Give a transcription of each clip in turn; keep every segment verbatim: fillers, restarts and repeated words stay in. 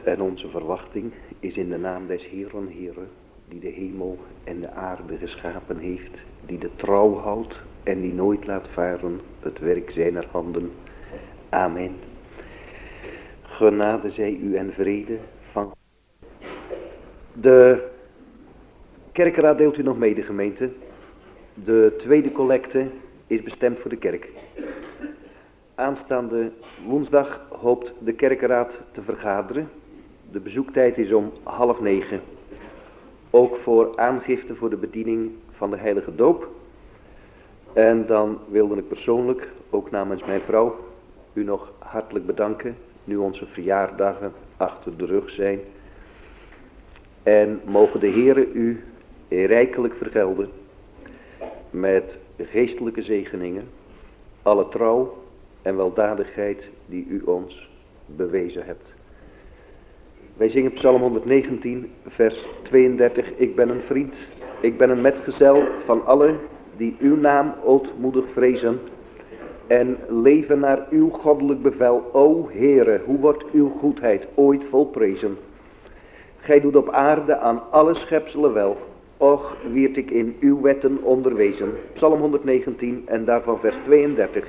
En onze verwachting is in de naam des Heeren, Heere, die de hemel en de aarde geschapen heeft, die de trouw houdt en die nooit laat varen het werk zijner handen. Amen. Genade zij u en vrede van. De kerkraad deelt u nog mee, de gemeente. De tweede collecte is bestemd voor de kerk. Aanstaande woensdag hoopt de kerkraad te vergaderen. De bezoektijd is om half negen. Ook voor aangifte voor de bediening van de heilige doop. En dan wilde ik persoonlijk, ook namens mijn vrouw, u nog hartelijk bedanken. Nu onze verjaardagen achter de rug zijn. En mogen de Heere u rijkelijk vergelden met geestelijke zegeningen, alle trouw en weldadigheid die u ons bewezen hebt. Wij zingen Psalm honderdnegentien, vers tweeëndertig. Ik ben een vriend, ik ben een metgezel van allen die uw naam ootmoedig vrezen en leven naar uw goddelijk bevel. O Heere, hoe wordt uw goedheid ooit volprezen? Gij doet op aarde aan alle schepselen wel. Och, wierd ik in uw wetten onderwezen. Psalm honderdnegentien en daarvan vers tweeëndertig.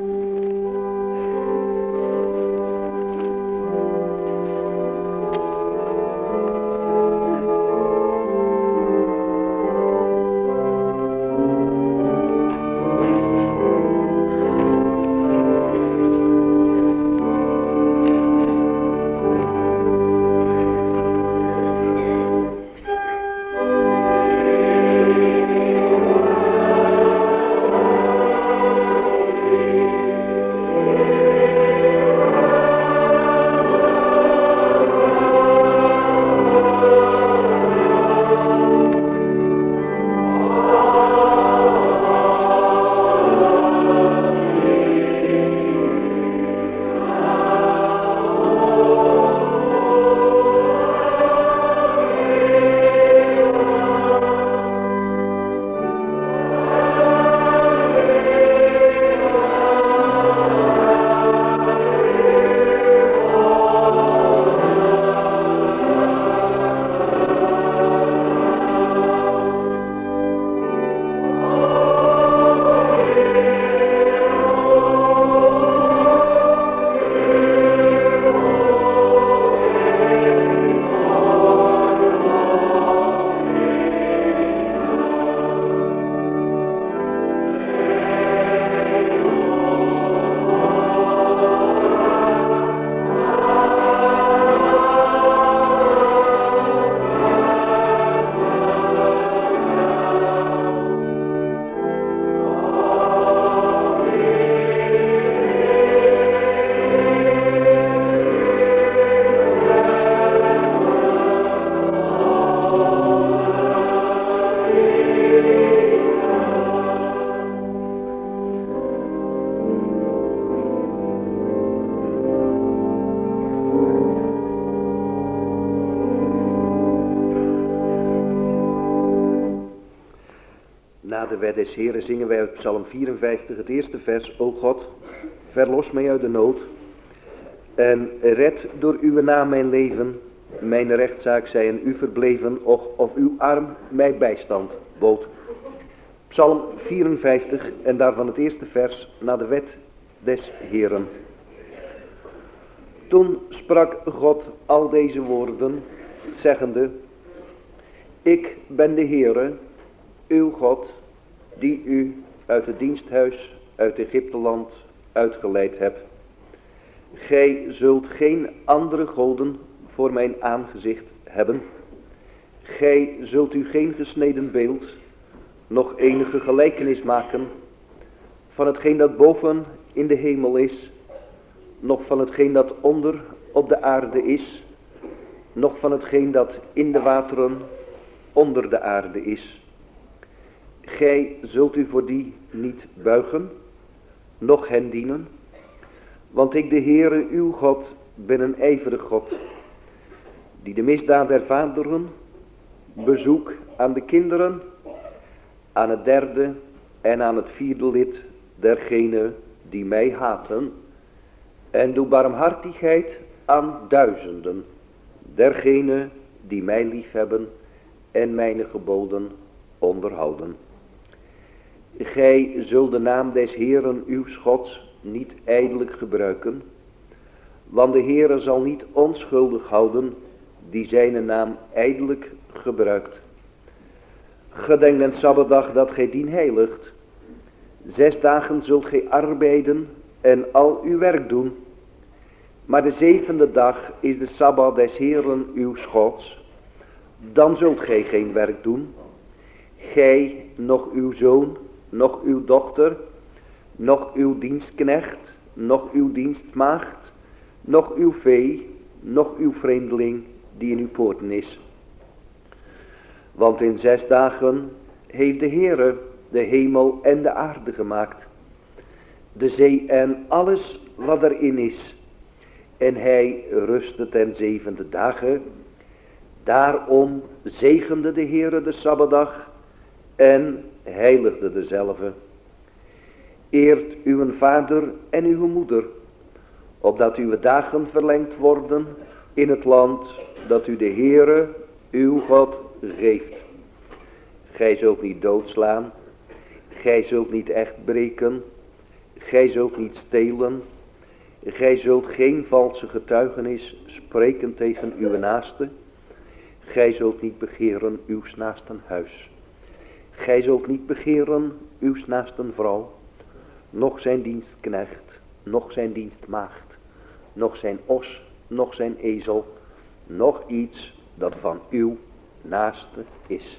Na de wet des Heren zingen wij uit Psalm vierenvijftig het eerste vers. O God, verlos mij uit de nood en red door uw naam mijn leven. Mijn rechtszaak zij in u verbleven, och of uw arm mij bijstand bood. Psalm vierenvijftig en daarvan het eerste vers na de wet des Heren. Toen sprak God al deze woorden, zeggende: Ik ben de Heere, uw God, die u uit het diensthuis, uit Egypteland uitgeleid hebt. Gij zult geen andere goden voor mijn aangezicht hebben. Gij zult u geen gesneden beeld, nog enige gelijkenis maken van hetgeen dat boven in de hemel is, nog van hetgeen dat onder op de aarde is, nog van hetgeen dat in de wateren onder de aarde is. Gij zult u voor die niet buigen, noch hen dienen, want ik de Heere uw God ben een ijverig God, die de misdaad der vaderen bezoek aan de kinderen, aan het derde en aan het vierde lid dergenen die mij haten, en doe barmhartigheid aan duizenden dergenen die mij liefhebben en mijn geboden onderhouden. Gij zult de naam des Heeren uw Gods niet ijdelijk gebruiken, want de Heere zal niet onschuldig houden die zijn naam ijdelijk gebruikt. Gedenk den Sabbatdag dat gij dien heiligt. Zes dagen zult gij arbeiden en al uw werk doen. Maar de zevende dag is de Sabbat des Heeren uw Gods. Dan zult gij geen werk doen. Gij, nog uw zoon, nog uw dochter, nog uw dienstknecht, nog uw dienstmaagd, nog uw vee, nog uw vreemdeling die in uw poorten is. Want in zes dagen heeft de Heere de hemel en de aarde gemaakt, de zee en alles wat erin is. En hij rustte ten zevende dagen. Daarom zegende de Heere de Sabbatdag en heiligde dezelve. Eert uw vader en uw moeder, opdat uw dagen verlengd worden in het land dat u de Heere uw God geeft. Gij zult niet doodslaan, gij zult niet echt breken, gij zult niet stelen, gij zult geen valse getuigenis spreken tegen uw naaste, gij zult niet begeren uws naasten huis. Gij zult niet begeren uws naasten vrouw, noch zijn dienstknecht, noch zijn dienstmaagd, noch zijn os, noch zijn ezel, noch iets dat van uw naaste is.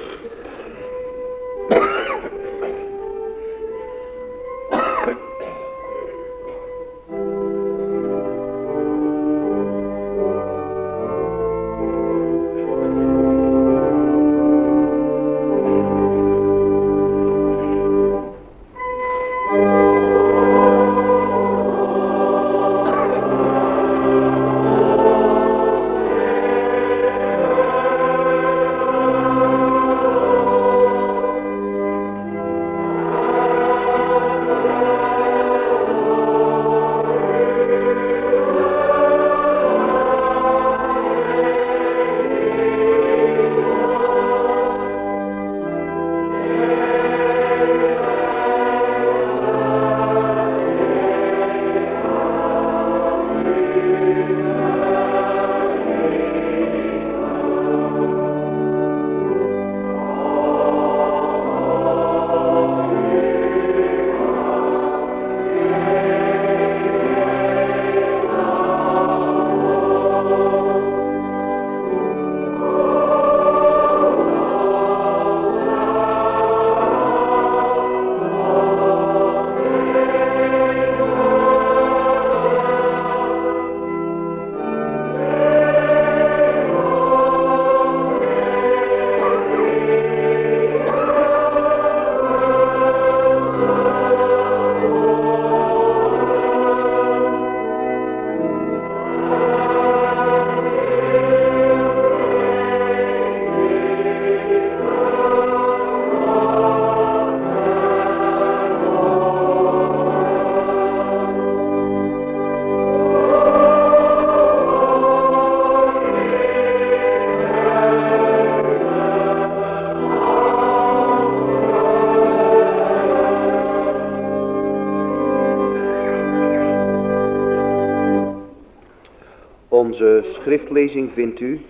Onze schriftlezing vindt u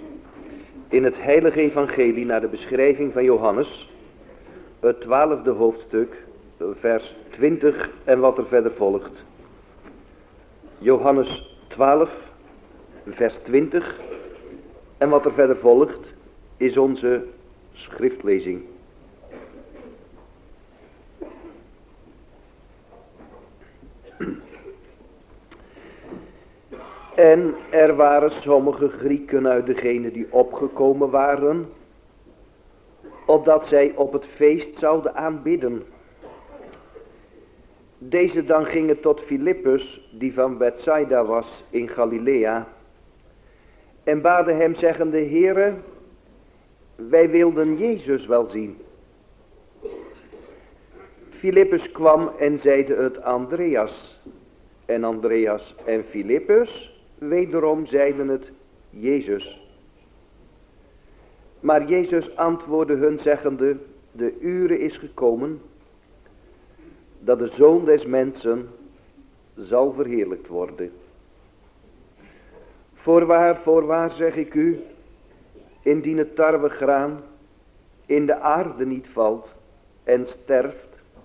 in het heilige evangelie naar de beschrijving van Johannes, het twaalfde hoofdstuk, vers twintig en wat er verder volgt. Johannes twaalf, vers twintig en wat er verder volgt is onze schriftlezing. En er waren sommige Grieken uit degenen die opgekomen waren, opdat zij op het feest zouden aanbidden. Deze dan gingen tot Filippus, die van Bethsaida was in Galilea, en baden hem zeggende: Heere, wij wilden Jezus wel zien. Filippus kwam en zeide het Andreas, en Andreas en Filippus wederom zeiden het Jezus. Maar Jezus antwoordde hun zeggende, de ure is gekomen, dat de Zoon des Mensen zal verheerlijkt worden. Voorwaar, voorwaar zeg ik u, indien het tarwegraan in de aarde niet valt en sterft,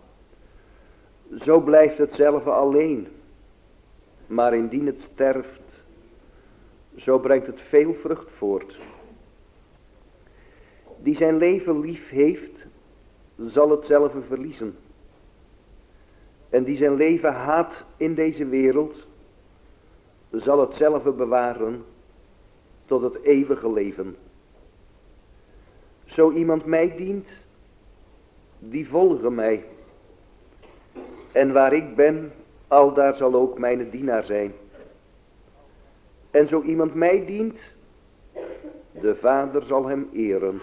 zo blijft hetzelfde alleen. Maar indien het sterft, zo brengt het veel vrucht voort. Die zijn leven lief heeft, zal hetzelfde verliezen. En die zijn leven haat in deze wereld, zal hetzelfde bewaren tot het eeuwige leven. Zo iemand mij dient, die volgen mij. En waar ik ben, aldaar zal ook mijn dienaar zijn. En zo iemand mij dient, de Vader zal hem eren.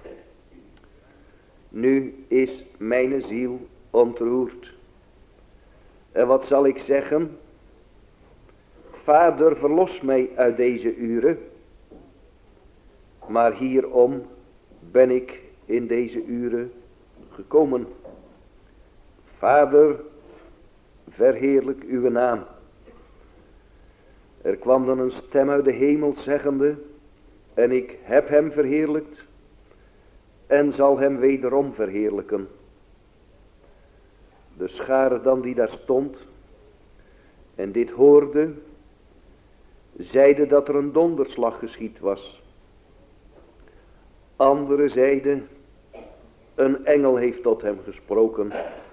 Nu is mijn ziel ontroerd. En wat zal ik zeggen? Vader, verlos mij uit deze uren. Maar hierom ben ik in deze uren gekomen. Vader, verheerlijk uw naam. Er kwam dan een stem uit de hemel zeggende, en ik heb hem verheerlijkt en zal hem wederom verheerlijken. De schare dan die daar stond en dit hoorde, zeide dat er een donderslag geschied was. Anderen zeiden, een engel heeft tot hem gesproken.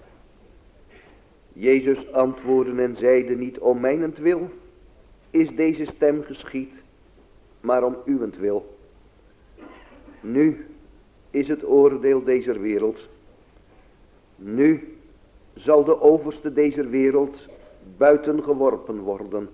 Jezus antwoordde en zeide, niet om mijnentwil is deze stem geschied, maar om uwentwil. Nu is het oordeel deze wereld. Nu zal de overste deze wereld buiten geworpen worden.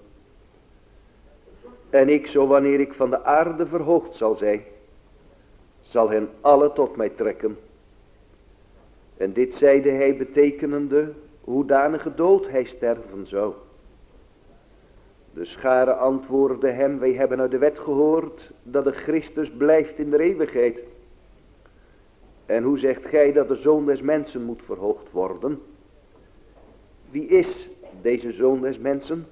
En ik, zo wanneer ik van de aarde verhoogd zal zijn, zal hen alle tot mij trekken. En dit zeide hij betekenende, hoedanige dood hij sterven zou. De schare antwoordde hem, wij hebben uit de wet gehoord dat de Christus blijft in de eeuwigheid. En hoe zegt gij dat de Zoon des Mensen moet verhoogd worden? Wie is deze Zoon des Mensen?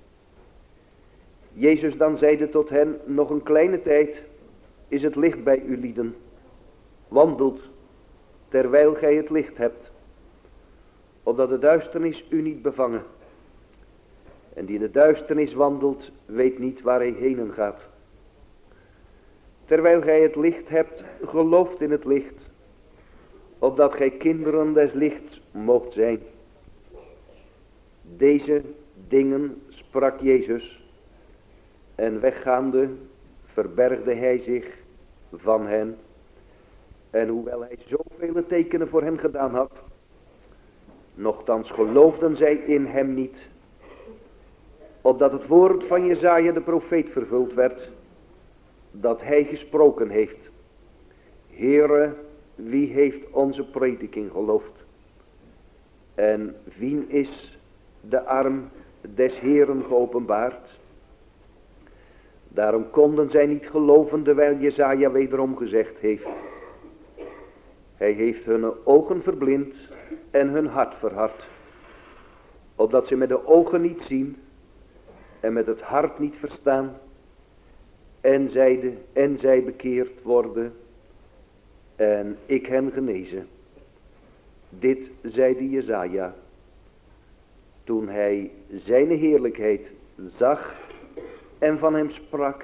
Jezus dan zeide tot hen, nog een kleine tijd is het licht bij u lieden. Wandelt, terwijl gij het licht hebt, opdat de duisternis u niet bevangen. En die in de duisternis wandelt, weet niet waar hij heen gaat. Terwijl gij het licht hebt, gelooft in het licht, opdat gij kinderen des lichts moogt zijn. Deze dingen sprak Jezus, en weggaande verbergde hij zich van hen. En hoewel hij zoveel tekenen voor hen gedaan had, nochtans geloofden zij in hem niet, opdat het woord van Jesaja de profeet vervuld werd, dat hij gesproken heeft. Heere, wie heeft onze prediking geloofd? En wien is de arm des Heeren geopenbaard? Daarom konden zij niet geloven, terwijl Jesaja wederom gezegd heeft. Hij heeft hun ogen verblind en hun hart verhard, opdat ze met de ogen niet zien en met het hart niet verstaan, en zij, en zij bekeerd worden, en ik hen genezen. Dit zeide Jesaja, toen hij zijn heerlijkheid zag en van hem sprak.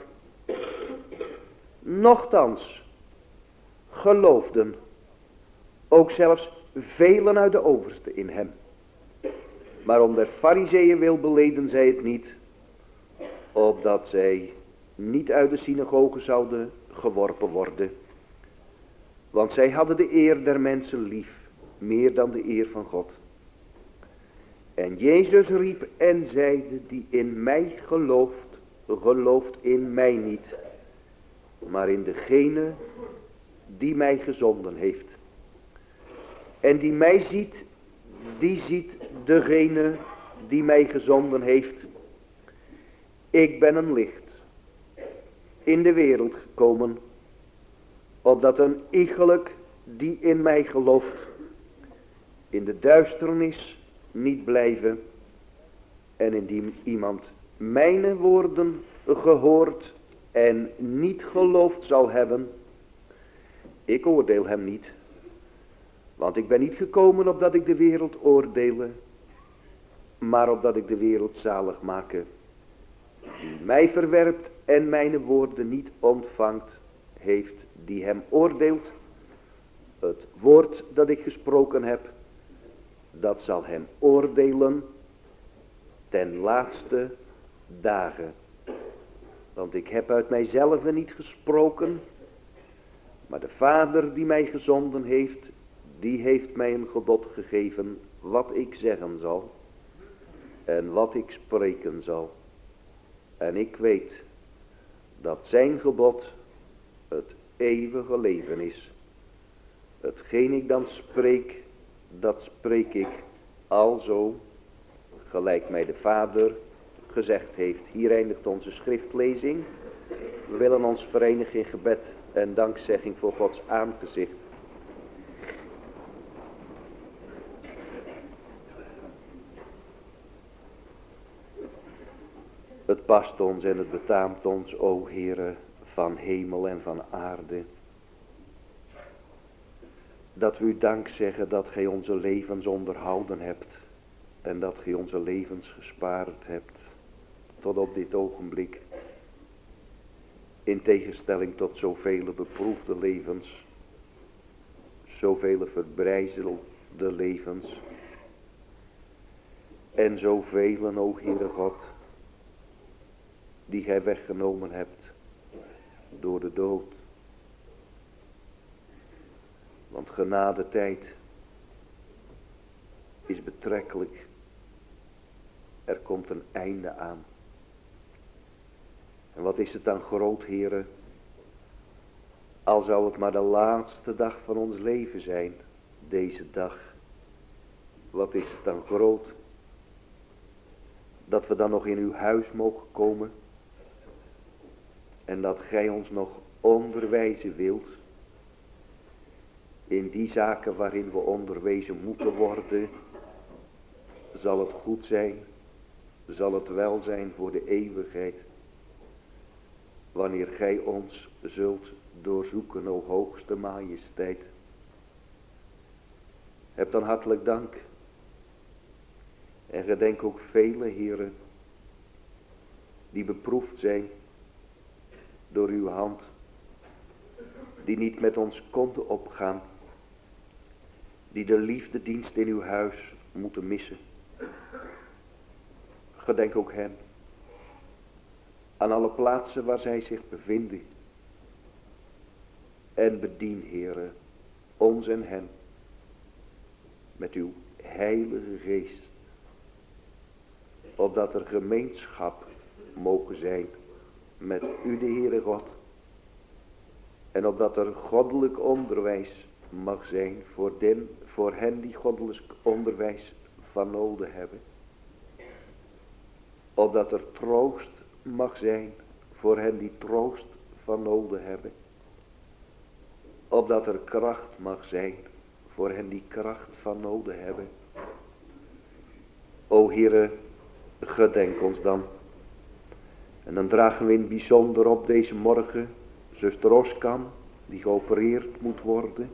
Nochtans geloofden ook zelfs velen uit de overste in hem. Maar om der Farizeeën wil beleden zij het niet, opdat zij niet uit de synagoge zouden geworpen worden. Want zij hadden de eer der mensen lief, meer dan de eer van God. En Jezus riep en zeide, die in mij gelooft, gelooft in mij niet, maar in degene die mij gezonden heeft. En die mij ziet, die ziet degene die mij gezonden heeft. Ik ben een licht, in de wereld gekomen, opdat een iegelijk die in mij gelooft, in de duisternis niet blijven, en indien iemand mijn woorden gehoord en niet geloofd zal hebben, ik oordeel hem niet, want ik ben niet gekomen opdat ik de wereld oordele, maar opdat ik de wereld zalig make. Die mij verwerpt en mijn woorden niet ontvangt, heeft die hem oordeelt. Het woord dat ik gesproken heb, dat zal hem oordelen ten laatste dagen. Want ik heb uit mijzelf niet gesproken, maar de Vader die mij gezonden heeft, die heeft mij een gebod gegeven wat ik zeggen zal en wat ik spreken zal. En ik weet dat zijn gebod het eeuwige leven is. Hetgeen ik dan spreek, dat spreek ik alzo, gelijk mij de Vader gezegd heeft. Hier eindigt onze schriftlezing. We willen ons verenigen in gebed en dankzegging voor Gods aangezicht. Het past ons en het betaamt ons, o Heere, van hemel en van aarde, dat we u dank zeggen dat gij onze levens onderhouden hebt en dat gij onze levens gespaard hebt tot op dit ogenblik, in tegenstelling tot zoveel beproefde levens, zoveel verbrijzelde levens en zoveel, o Heere God, die gij weggenomen hebt door de dood. Want genadetijd is betrekkelijk. Er komt een einde aan. En wat is het dan groot, Heere, al zou het maar de laatste dag van ons leven zijn, deze dag. Wat is het dan groot, dat we dan nog in uw huis mogen komen en dat gij ons nog onderwijzen wilt in die zaken waarin we onderwezen moeten worden. Zal het goed zijn, zal het wel zijn voor de eeuwigheid, wanneer gij ons zult doorzoeken, o hoogste majesteit. Heb dan hartelijk dank en gedenk ook vele heren die beproefd zijn door uw hand, die niet met ons konden opgaan, die de liefdedienst in uw huis moeten missen. Gedenk ook hen, aan alle plaatsen waar zij zich bevinden, en bedien, Heere, ons en hen, met uw heilige geest, opdat er gemeenschap mogen zijn met u, de Heere God, en opdat er goddelijk onderwijs mag zijn voor, den, voor hen die goddelijk onderwijs van nodig hebben. Opdat er troost mag zijn voor hen die troost van nodig hebben. Opdat er kracht mag zijn voor hen die kracht van nodig hebben. O Heere, gedenk ons dan. En dan dragen we in het bijzonder op deze morgen zuster Oskam, die geopereerd moet worden.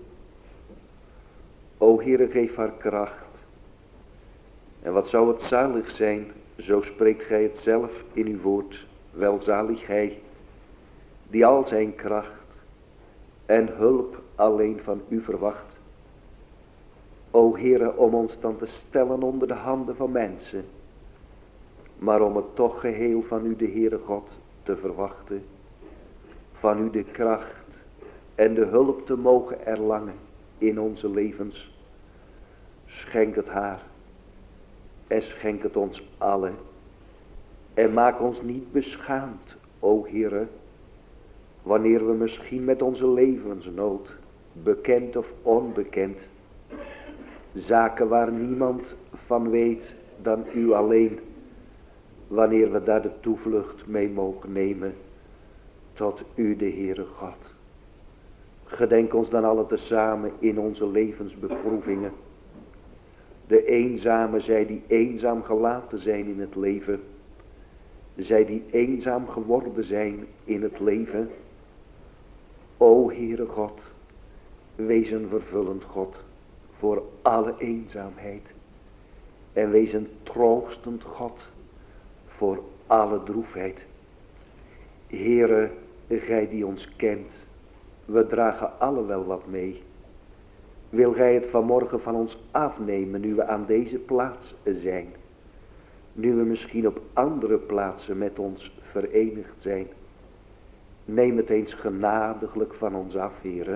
O Heere, geef haar kracht. En wat zou het zalig zijn, zo spreekt gij het zelf in uw woord. Welzalig hij, die al zijn kracht en hulp alleen van u verwacht. O Heere, om ons dan te stellen onder de handen van mensen, maar om het toch geheel van u, de Heere God, te verwachten. Van u de kracht en de hulp te mogen erlangen in onze levens. Schenk het haar en schenk het ons allen. En maak ons niet beschaamd, o Heere, wanneer we misschien met onze levensnood, bekend of onbekend, zaken waar niemand van weet dan u alleen, wanneer we daar de toevlucht mee mogen nemen tot u de Heere God. Gedenk ons dan alle tezamen in onze levensbeproevingen. De eenzame, zij die eenzaam gelaten zijn in het leven. Zij die eenzaam geworden zijn in het leven. O Heere God, wees een vervullend God voor alle eenzaamheid. En wees een troostend God voor alle droefheid. Heere, gij die ons kent, we dragen alle wel wat mee. Wil gij het vanmorgen van ons afnemen, nu we aan deze plaats zijn? Nu we misschien op andere plaatsen met ons verenigd zijn. Neem het eens genadiglijk van ons af, Heere.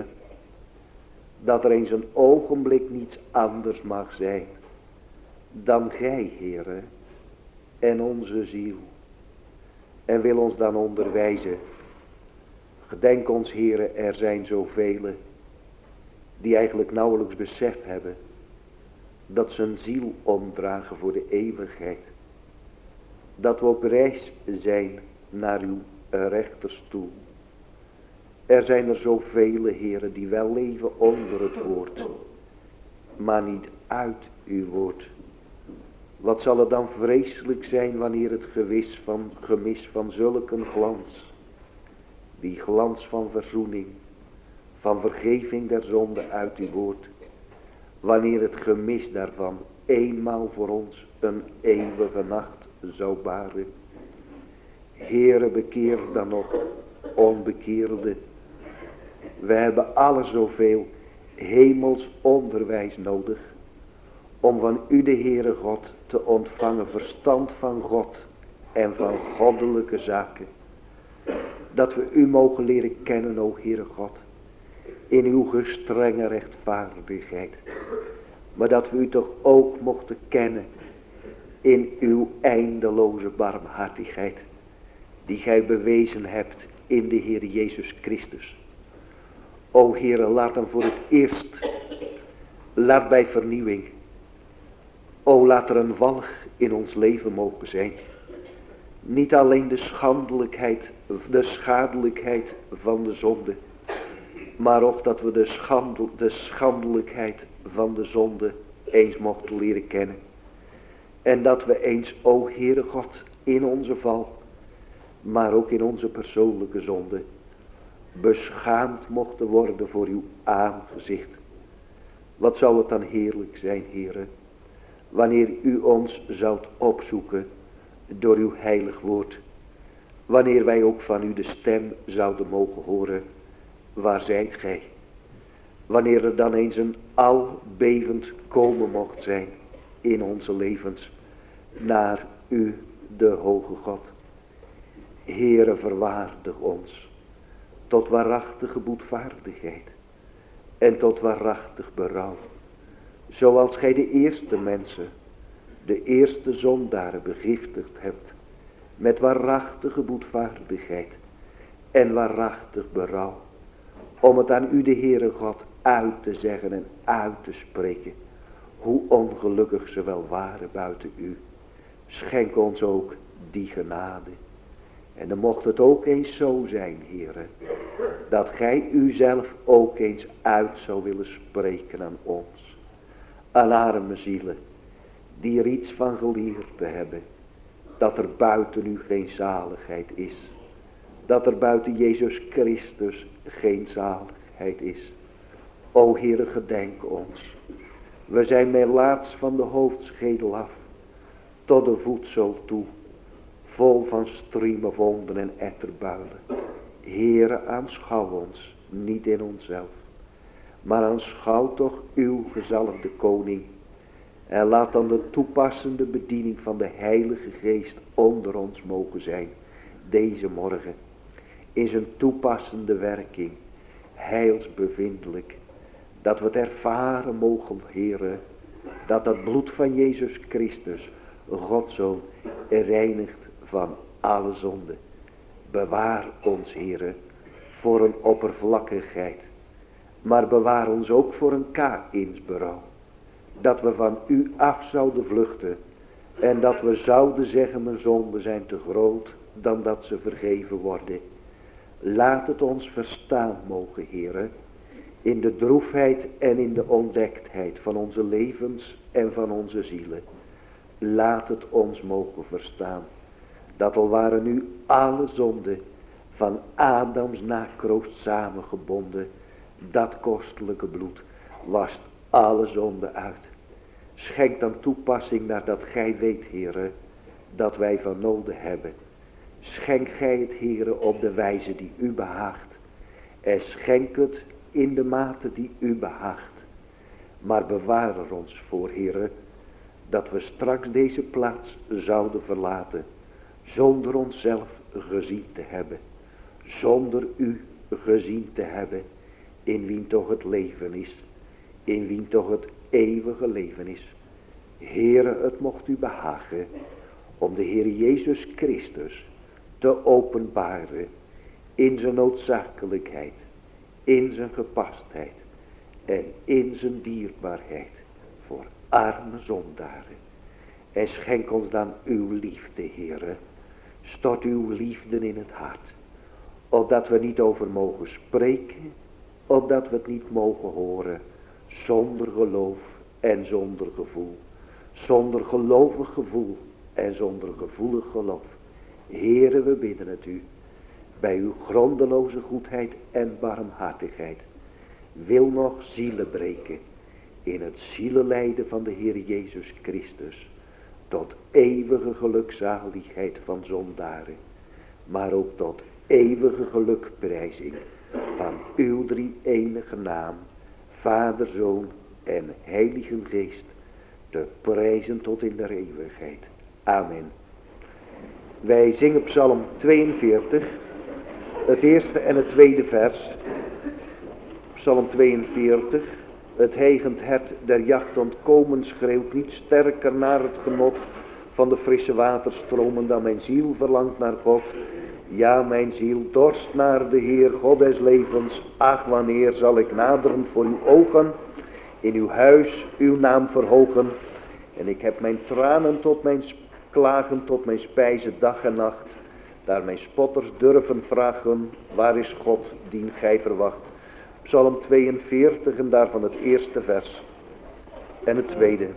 Dat er eens een ogenblik niets anders mag zijn dan gij, Heere, en onze ziel. En wil ons dan onderwijzen. Gedenk ons, Heere, er zijn zoveel die eigenlijk nauwelijks beseft hebben dat ze een ziel omdragen voor de eeuwigheid. Dat we op reis zijn naar uw rechterstoel. Er zijn er zoveel, Heere, die wel leven onder het woord, maar niet uit uw woord. Wat zal het dan vreselijk zijn wanneer het gewis van, gemis van zulke glans, die glans van verzoening, van vergeving der zonde uit uw woord, wanneer het gemis daarvan eenmaal voor ons een eeuwige nacht zou baren. Heere, bekeer dan nog onbekeerde. We hebben alle zoveel hemels onderwijs nodig om van u, de Heere God, te ontvangen verstand van God en van goddelijke zaken. Dat we u mogen leren kennen, o Heere God, in uw gestrenge rechtvaardigheid. Maar dat we u toch ook mochten kennen in uw eindeloze barmhartigheid, die gij bewezen hebt in de Heer Jezus Christus. O Heere, laat hem voor het eerst, laat bij vernieuwing, o laat er een walg in ons leven mogen zijn. Niet alleen de schandelijkheid, de schadelijkheid van de zonde, maar ook dat we de, schandel, de schandelijkheid van de zonde eens mochten leren kennen. En dat we eens, o Heere God, in onze val, maar ook in onze persoonlijke zonde, beschaamd mochten worden voor uw aangezicht. Wat zou het dan heerlijk zijn, Heere, wanneer u ons zoudt opzoeken door uw heilig woord. Wanneer wij ook van u de stem zouden mogen horen. Waar zijt gij? Wanneer er dan eens een albevend komen mocht zijn in onze levens naar u, de hoge God. Heere, verwaardig ons tot waarachtige boetvaardigheid en tot waarachtig berouw. Zoals gij de eerste mensen, de eerste zondaren begiftigd hebt met waarachtige boetvaardigheid en waarachtig berouw. Om het aan u, de Heere God, uit te zeggen en uit te spreken. Hoe ongelukkig ze wel waren buiten u. Schenk ons ook die genade. En dan mocht het ook eens zo zijn, Heere, dat gij uzelf ook eens uit zou willen spreken aan ons. Aan arme zielen, die er iets van geleerd te hebben, dat er buiten u geen zaligheid is. Dat er buiten Jezus Christus geen zaligheid is. O Heere, gedenk ons. We zijn melaats van de hoofdschedel af tot de voetzool toe, vol van striemen, wonden en etterbuilen. Heere, aanschouw ons, niet in onszelf, maar aanschouw toch uw gezalfde koning. En laat dan de toepassende bediening van de Heilige Geest onder ons mogen zijn, deze morgen. In zijn toepassende werking, heilsbevindelijk, dat we het ervaren mogen, Heere, dat het bloed van Jezus Christus, Gods Zoon, reinigt van alle zonde. Bewaar ons, Heere, voor een oppervlakkigheid, maar bewaar ons ook voor een Kaïnsberouw. Dat we van u af zouden vluchten en dat we zouden zeggen, mijn zonden zijn te groot dan dat ze vergeven worden. Laat het ons verstaan mogen, Heere, in de droefheid en in de ontdektheid van onze levens en van onze zielen. Laat het ons mogen verstaan, dat al waren nu alle zonden van Adams nakroost samengebonden, dat kostelijke bloed wast alle zonden uit. Schenk dan toepassing naar dat gij weet, Heere, dat wij van noden hebben. Schenk gij het, Heere, op de wijze die u behaagt. En schenk het in de mate die u behaagt. Maar bewaar er ons voor, Heere, dat we straks deze plaats zouden verlaten, zonder onszelf gezien te hebben. Zonder u gezien te hebben, in wien toch het leven is, in wien toch het eeuwige leven is. Heere, het mocht u behagen om de Heer Jezus Christus te openbaren in zijn noodzakelijkheid, in zijn gepastheid en in zijn dierbaarheid voor arme zondaren. En schenk ons dan uw liefde, Heere. Stort uw liefde in het hart, opdat we niet over mogen spreken, opdat we het niet mogen horen, zonder geloof en zonder gevoel. Zonder gelovig gevoel en zonder gevoelig geloof. Heere, we bidden het u, bij uw grondeloze goedheid en barmhartigheid, wil nog zielen breken in het zielenlijden van de Heer Jezus Christus, tot eeuwige gelukzaligheid van zondaren, maar ook tot eeuwige gelukprijzing van uw drie enige naam, Vader, Zoon en Heilige Geest, te prijzen tot in de eeuwigheid. Amen. Wij zingen Psalm tweeënveertig, het eerste en het tweede vers. Psalm tweeënveertig. Het hegend hert der jacht ontkomen schreeuwt niet sterker naar het genot van de frisse waterstromen dan mijn ziel verlangt naar God. Ja, mijn ziel dorst naar de Heer, God des levens. Ach, wanneer zal ik naderen voor uw ogen, in uw huis uw naam verhogen. En ik heb mijn tranen tot mijn klagen, tot mijn spijze dag en nacht. Daar mijn spotters durven vragen, waar is God, dien gij verwacht. Psalm tweeënveertig en daarvan het eerste vers en het tweede.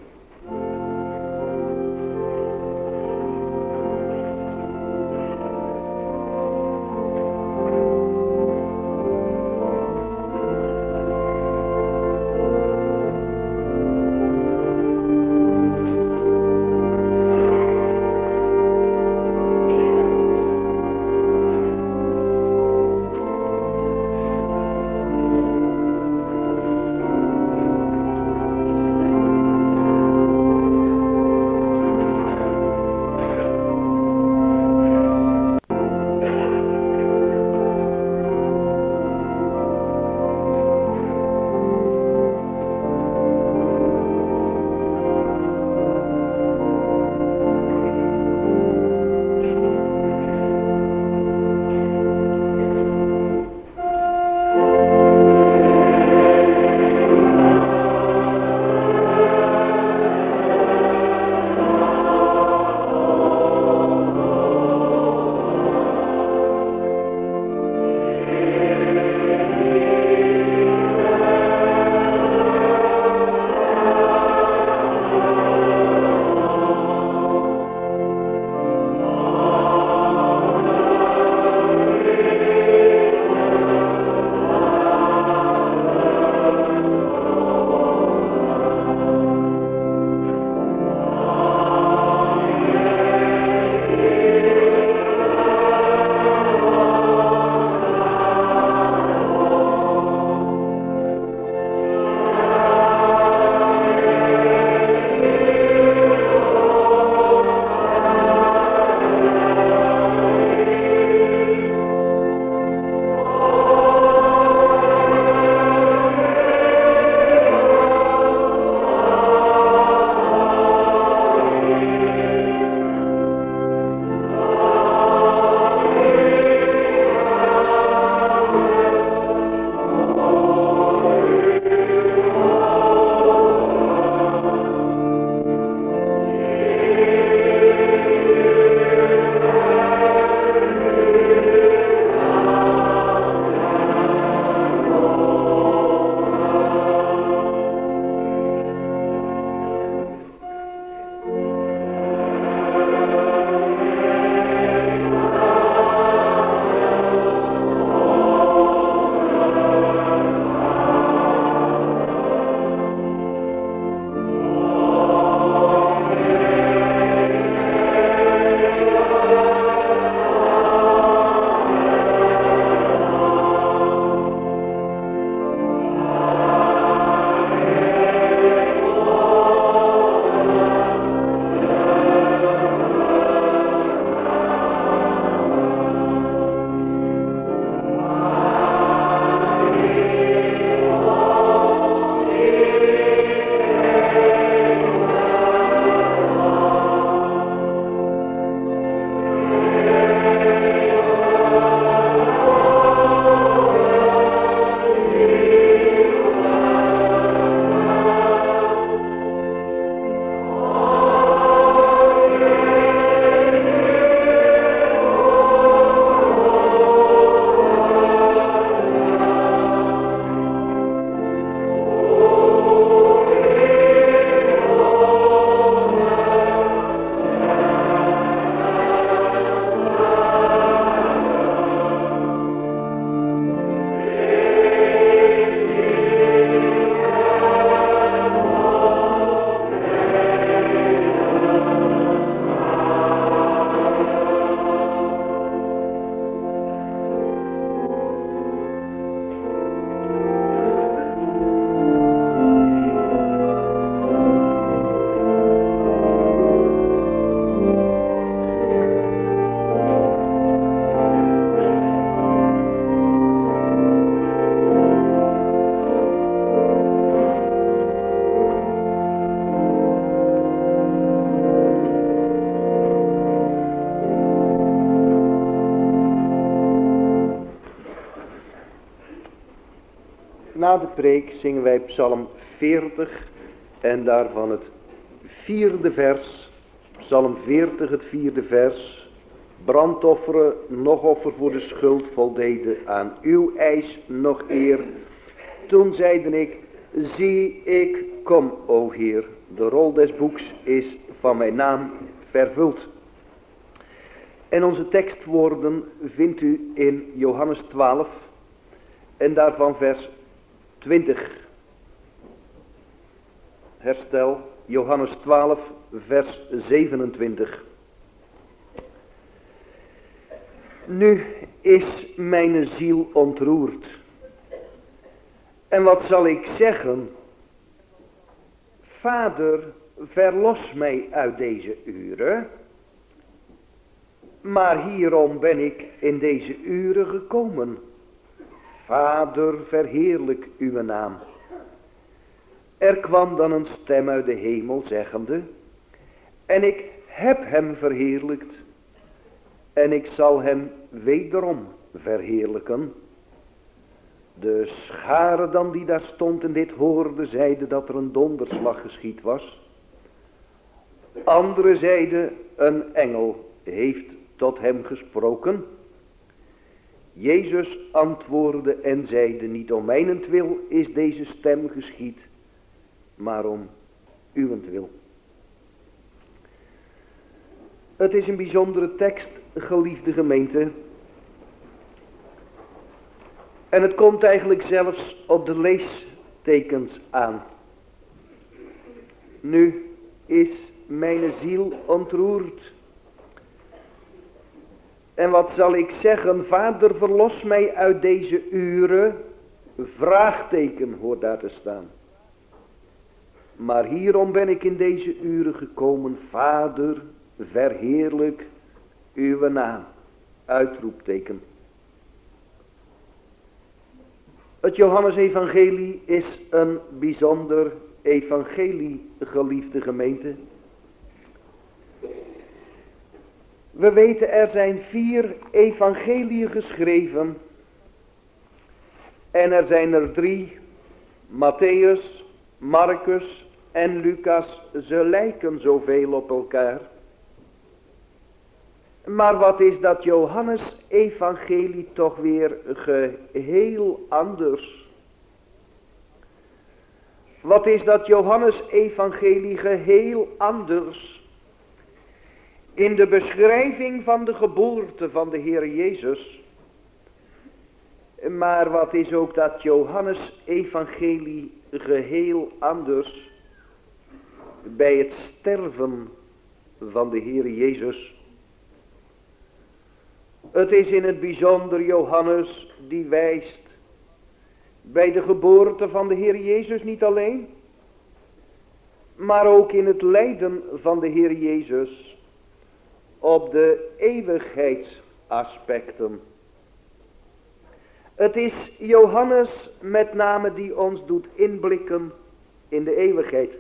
Na de preek zingen wij Psalm veertig en daarvan het vierde vers. Psalm veertig, het vierde vers. Brandofferen, nog offer voor de schuld voldeden aan uw eis nog eer. Toen zeiden ik, zie ik kom, o Heer. De rol des boeks is van mijn naam vervuld. En onze tekstwoorden vindt u in Johannes twaalf en daarvan vers twintig. Herstel, Johannes twaalf, vers zevenentwintig. Nu is mijn ziel ontroerd. En wat zal ik zeggen? Vader, verlos mij uit deze uren. Maar hierom ben ik in deze uren gekomen. Vader, verheerlijk uw naam. Er kwam dan een stem uit de hemel zeggende, en ik heb hem verheerlijkt, en ik zal hem wederom verheerlijken. De schare dan die daar stond en dit hoorde, zeide dat er een donderslag geschied was. Andere zeiden, een engel heeft tot hem gesproken. Jezus antwoordde en zeide, niet om mijnentwil is deze stem geschied, maar om uwentwil. Het is een bijzondere tekst, geliefde gemeente. En het komt eigenlijk zelfs op de leestekens aan. Nu is mijn ziel ontroerd. En wat zal ik zeggen? Vader, verlos mij uit deze uren. Vraagteken hoort daar te staan. Maar hierom ben ik in deze uren gekomen. Vader, verheerlijk uw naam. Uitroepteken. Het Johannesevangelie is een bijzonder evangelie, geliefde gemeente. We weten, er zijn vier evangeliën geschreven. En er zijn er drie. Matthäus, Marcus en Lucas. Ze lijken zoveel op elkaar. Maar wat is dat Johannes-evangelie toch weer geheel anders? Wat is dat Johannes-evangelie geheel anders? In de beschrijving van de geboorte van de Heer Jezus. Maar wat is ook dat Johannes-evangelie geheel anders bij het sterven van de Heer Jezus? Het is in het bijzonder Johannes die wijst bij de geboorte van de Heer Jezus niet alleen, maar ook in het lijden van de Heer Jezus op de eeuwigheidsaspecten. Het is Johannes met name die ons doet inblikken in de eeuwigheid.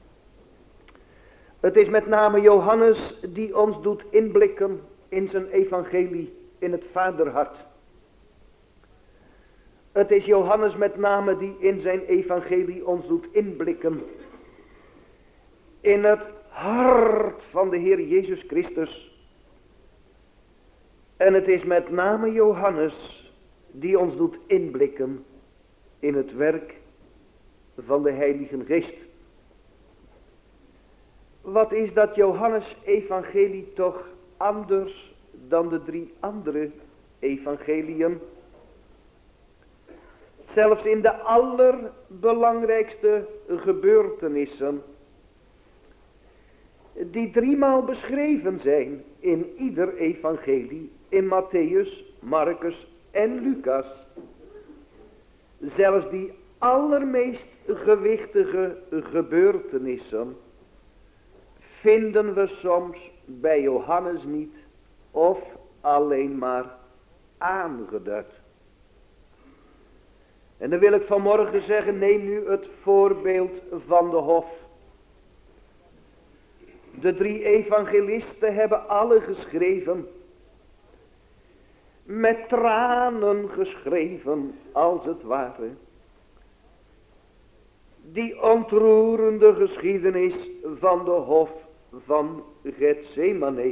Het is met name Johannes die ons doet inblikken in zijn evangelie, in het vaderhart. Het is Johannes met name die in zijn evangelie ons doet inblikken in het hart van de Heer Jezus Christus. En het is met name Johannes die ons doet inblikken in het werk van de Heilige Geest. Wat is dat Johannes evangelie toch anders dan de drie andere evangeliën? Zelfs in de allerbelangrijkste gebeurtenissen die driemaal beschreven zijn in ieder evangelie, in Matthäus, Marcus en Lucas. Zelfs die allermeest gewichtige gebeurtenissen vinden we soms bij Johannes niet of alleen maar aangeduid. En dan wil ik vanmorgen zeggen, neem nu het voorbeeld van de hof. De drie evangelisten hebben alle geschreven, met tranen geschreven als het ware, die ontroerende geschiedenis van de hof van Getsemane.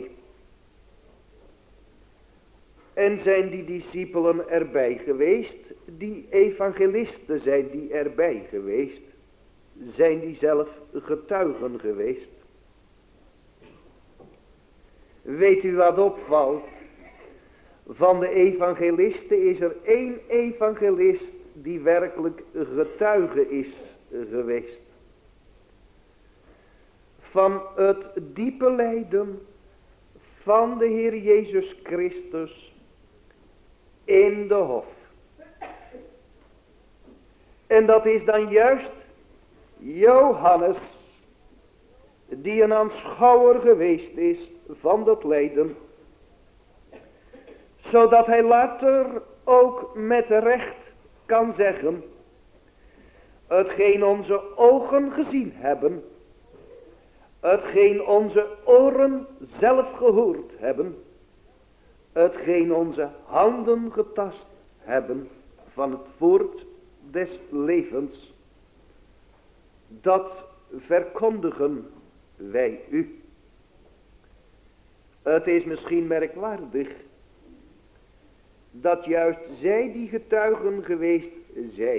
En zijn die discipelen erbij geweest, die evangelisten zijn die erbij geweest, zijn die zelf getuigen geweest. Weet u wat opvalt? Van de evangelisten is er één evangelist die werkelijk getuige is geweest. Van het diepe lijden van de Heer Jezus Christus in de hof. En dat is dan juist Johannes, die een aanschouwer geweest is van dat lijden, zodat hij later ook met recht kan zeggen, hetgeen onze ogen gezien hebben, hetgeen onze oren zelf gehoord hebben, hetgeen onze handen getast hebben van het woord des levens, dat verkondigen wij u. Het is misschien merkwaardig dat juist zij die getuigen geweest zijn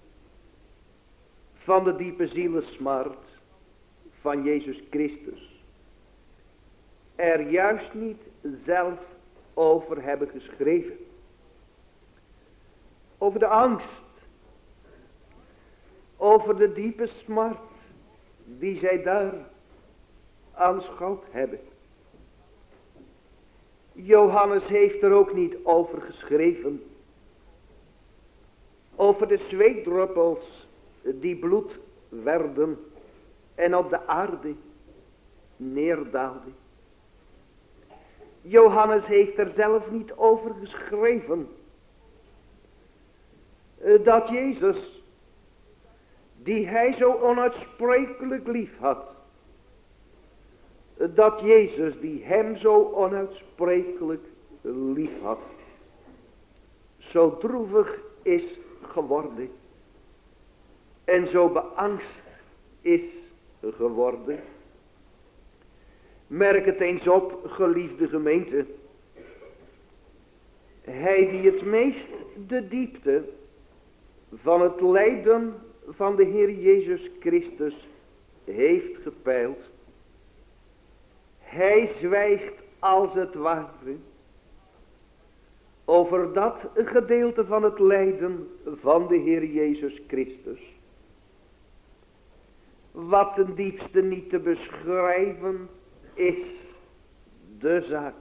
van de diepe zielesmart van Jezus Christus, er juist niet zelf over hebben geschreven. Over de angst, over de diepe smart die zij daar aanschouwd hebben. Johannes heeft er ook niet over geschreven, over de zweetdruppels die bloed werden en op de aarde neerdaalden. Johannes heeft er zelf niet over geschreven dat Jezus, die hij zo onuitsprekelijk lief had, dat Jezus die hem zo onuitsprekelijk lief had, zo droevig is geworden en zo beangst is geworden. Merk het eens op, geliefde gemeente. Hij die het meest de diepte van het lijden van de Heer Jezus Christus heeft gepeild, hij zwijgt als het ware over dat gedeelte van het lijden van de Heer Jezus Christus, wat ten diepste niet te beschrijven is, de zaak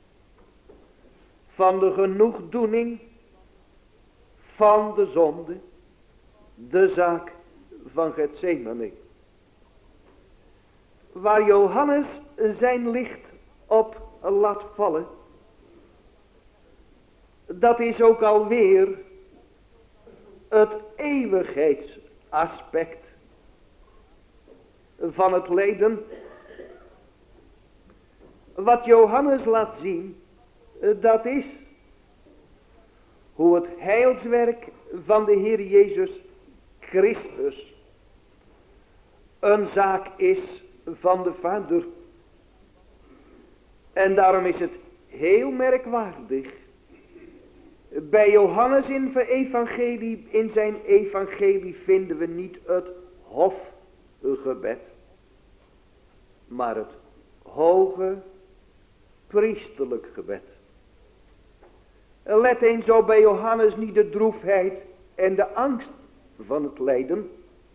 van de genoegdoening van de zonde, de zaak van Getsemane, waar Johannes zijn licht op laat vallen. Dat is ook alweer het eeuwigheidsaspect van het lijden. Wat Johannes laat zien, dat is hoe het heilswerk van de Heer Jezus Christus een zaak is van de Vader. En daarom is het heel merkwaardig. Bij Johannes in, evangelie, in zijn evangelie vinden we niet het hofgebed, maar het hoge priesterlijk gebed. Let eens op bij Johannes niet de droefheid en de angst van het lijden,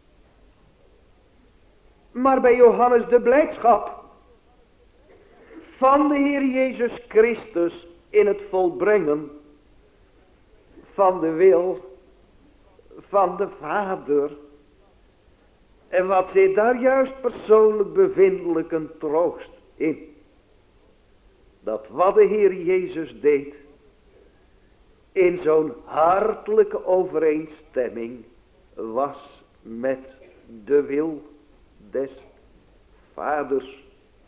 maar bij Johannes de blijdschap van de Heer Jezus Christus in het volbrengen van de wil van de Vader. En wat zit daar juist persoonlijk bevindelijk een troost in? Dat wat de Heer Jezus deed in zo'n hartelijke overeenstemming was met de wil des Vaders.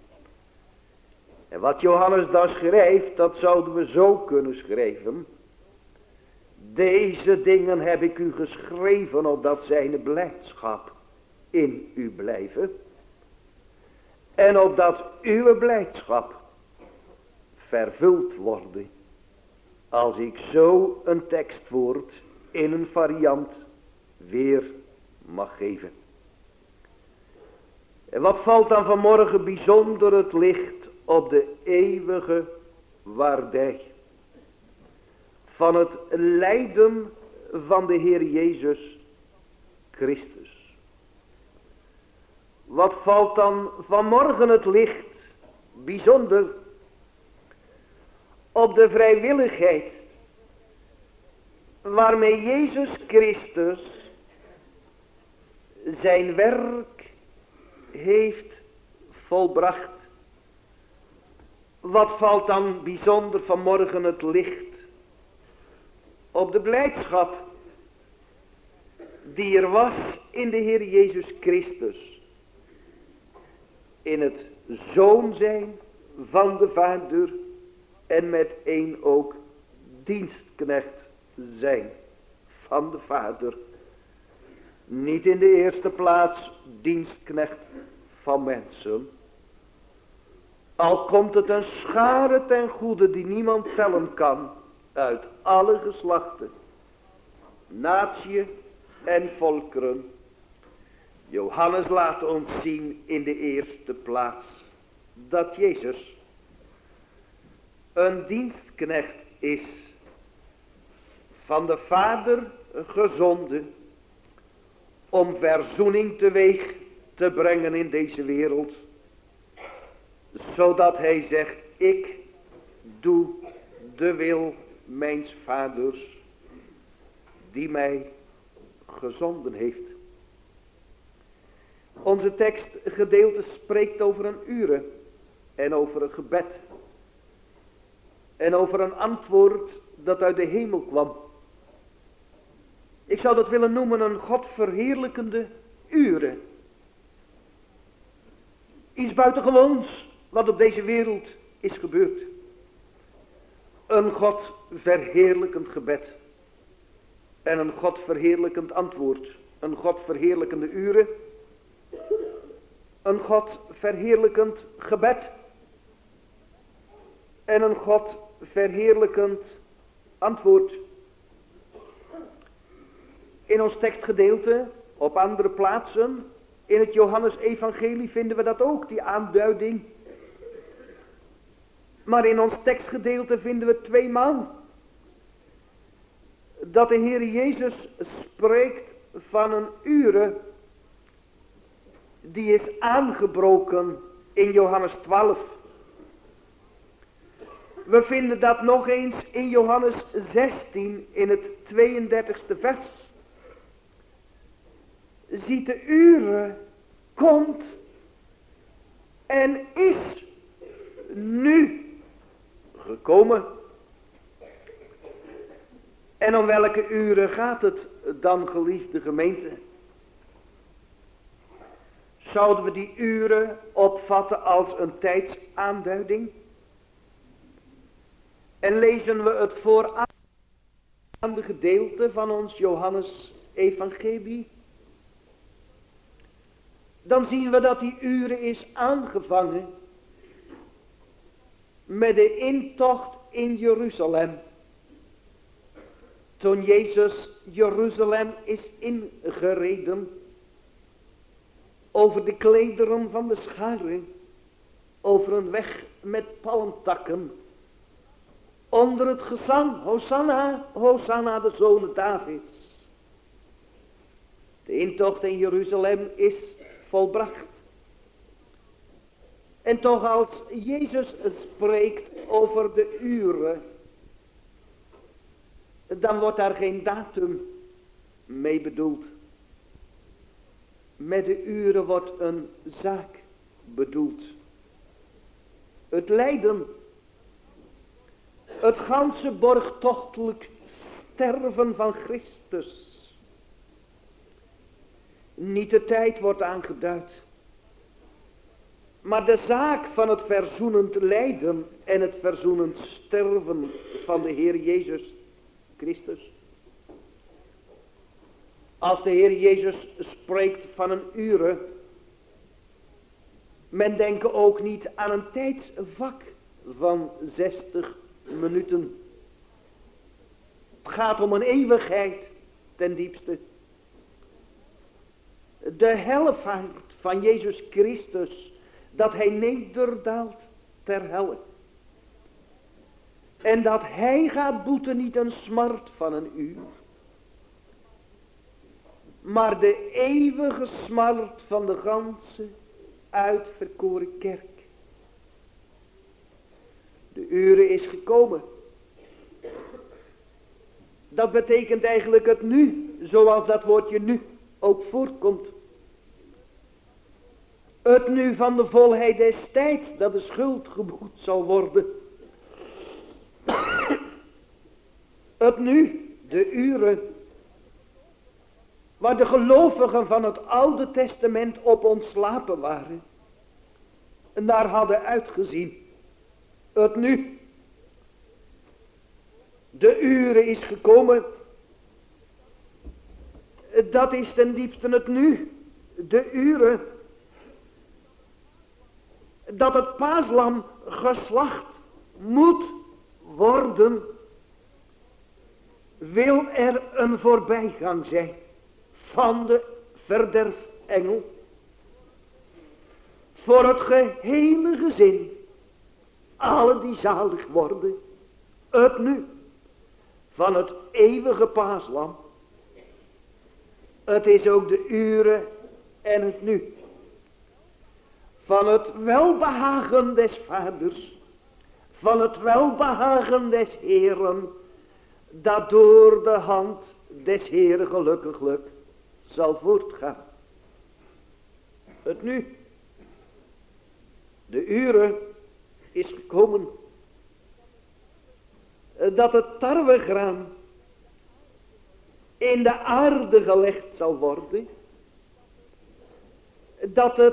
En wat Johannes dan schrijft, dat zouden we zo kunnen schrijven. Deze dingen heb ik u geschreven opdat zijne blijdschap in u blijven. En opdat uw blijdschap vervuld worden. Als ik zo een tekstwoord in een variant weer mag geven. En wat valt dan vanmorgen bijzonder het licht op de eeuwige waardij van het lijden van de Heer Jezus Christus. Wat valt dan vanmorgen het licht bijzonder op de vrijwilligheid waarmee Jezus Christus zijn werk heeft volbracht. Wat valt dan bijzonder vanmorgen het licht op de blijdschap die er was in de Heer Jezus Christus. In het zoon zijn van de Vader en met één ook dienstknecht zijn van de Vader. Niet in de eerste plaats dienstknecht van mensen. Al komt het een schare ten goede die niemand tellen kan. Uit alle geslachten, natie en volkeren. Johannes laat ons zien in de eerste plaats dat Jezus een dienstknecht is. Van de Vader gezonden om verzoening teweeg te brengen in deze wereld. Zodat hij zegt, ik doe de wil mijns Vaders die mij gezonden heeft. Onze tekstgedeelte spreekt over een ure en over een gebed. En over een antwoord dat uit de hemel kwam. Ik zou dat willen noemen een godverheerlijkende ure. Iets buitengewoons wat op deze wereld is gebeurd. Een God verheerlijkend gebed. En een God verheerlijkend antwoord. Een God verheerlijkende ure. Een God verheerlijkend gebed. En een God verheerlijkend antwoord. In ons tekstgedeelte, op andere plaatsen, in het Johannes-evangelie vinden we dat ook, die aanduiding. Maar in ons tekstgedeelte vinden we tweemaal dat de Heer Jezus spreekt van een ure die is aangebroken in Johannes twaalf. We vinden dat nog eens in Johannes zestien in het tweeëndertigste vers. Ziet, de ure komt en is nu gekomen. En om welke uren gaat het dan, geliefde gemeente? Zouden we die uren opvatten als een tijdsaanduiding? En lezen we het vooraangaande gedeelte van ons Johannes evangelie? Dan zien we dat die uren is aangevangen met de intocht in Jeruzalem. Toen Jezus Jeruzalem is ingereden, over de klederen van de scharen, over een weg met palmtakken, onder het gezang, Hosanna, Hosanna de zonen Davids. De intocht in Jeruzalem is volbracht. En toch als Jezus spreekt over de uren, dan wordt daar geen datum mee bedoeld. Met de uren wordt een zaak bedoeld. Het lijden, het ganse borgtochtelijk sterven van Christus. Niet de tijd wordt aangeduid, maar de zaak van het verzoenend lijden en het verzoenend sterven van de Heer Jezus Christus. Als de Heer Jezus spreekt van een uren. Men denkt ook niet aan een tijdsvak van zestig minuten. Het gaat om een eeuwigheid ten diepste. De helvaart van Jezus Christus, dat hij nederdaalt ter helle. En dat hij gaat boeten niet een smart van een uur, maar de eeuwige smart van de ganse uitverkoren kerk. De uren is gekomen. Dat betekent eigenlijk het nu, zoals dat woordje nu ook voortkomt. Het nu van de volheid des tijds, dat de schuld geboet zal worden. Het nu, de uren, waar de gelovigen van het Oude Testament op ontslapen waren, en daar hadden uitgezien. Het nu. De uren is gekomen. Dat is ten diepste het nu. De uren. Dat het paaslam geslacht moet worden. Wil er een voorbijgang zijn van de verderfengel. Voor het gehele gezin. Alle die zalig worden. Het nu. Van het eeuwige paaslam. Het is ook de uren en het nu. Van het welbehagen des vaders. Van het welbehagen des Heeren. Dat door de hand des Heeren gelukkiglijk zal voortgaan. Het nu. De uren is gekomen. Dat het tarwegraan in de aarde gelegd zal worden. Dat het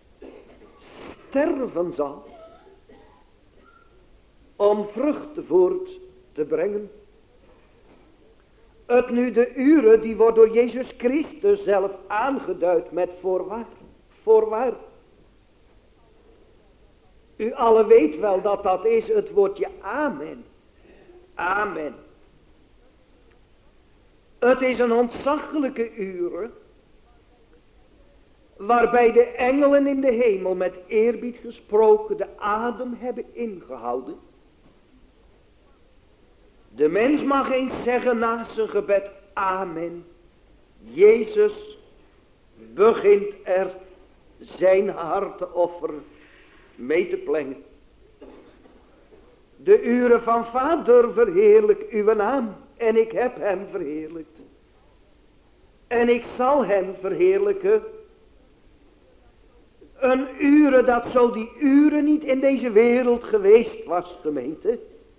sterven zal. Om vruchten voort te brengen. Het nu de uren, die wordt door Jezus Christus zelf aangeduid met voorwaar. Voorwaar. U alle weet wel dat dat is het woordje amen. Amen. Het is een ontzaglijke uren, waarbij de engelen in de hemel met eerbied gesproken de adem hebben ingehouden. De mens mag eens zeggen na zijn gebed, amen. Jezus begint er zijn harteoffer mee te plengen. De uren van Vader verheerlijk uw naam. En ik heb hem verheerlijkt. En ik zal hem verheerlijken. Een uren dat zo die uren niet in deze wereld geweest was, gemeente.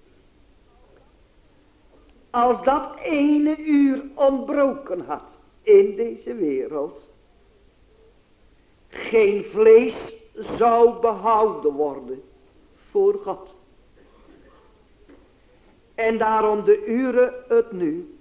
Als dat ene uur ontbroken had in deze wereld. Geen vlees zou behouden worden voor God. En daarom de uren het nu.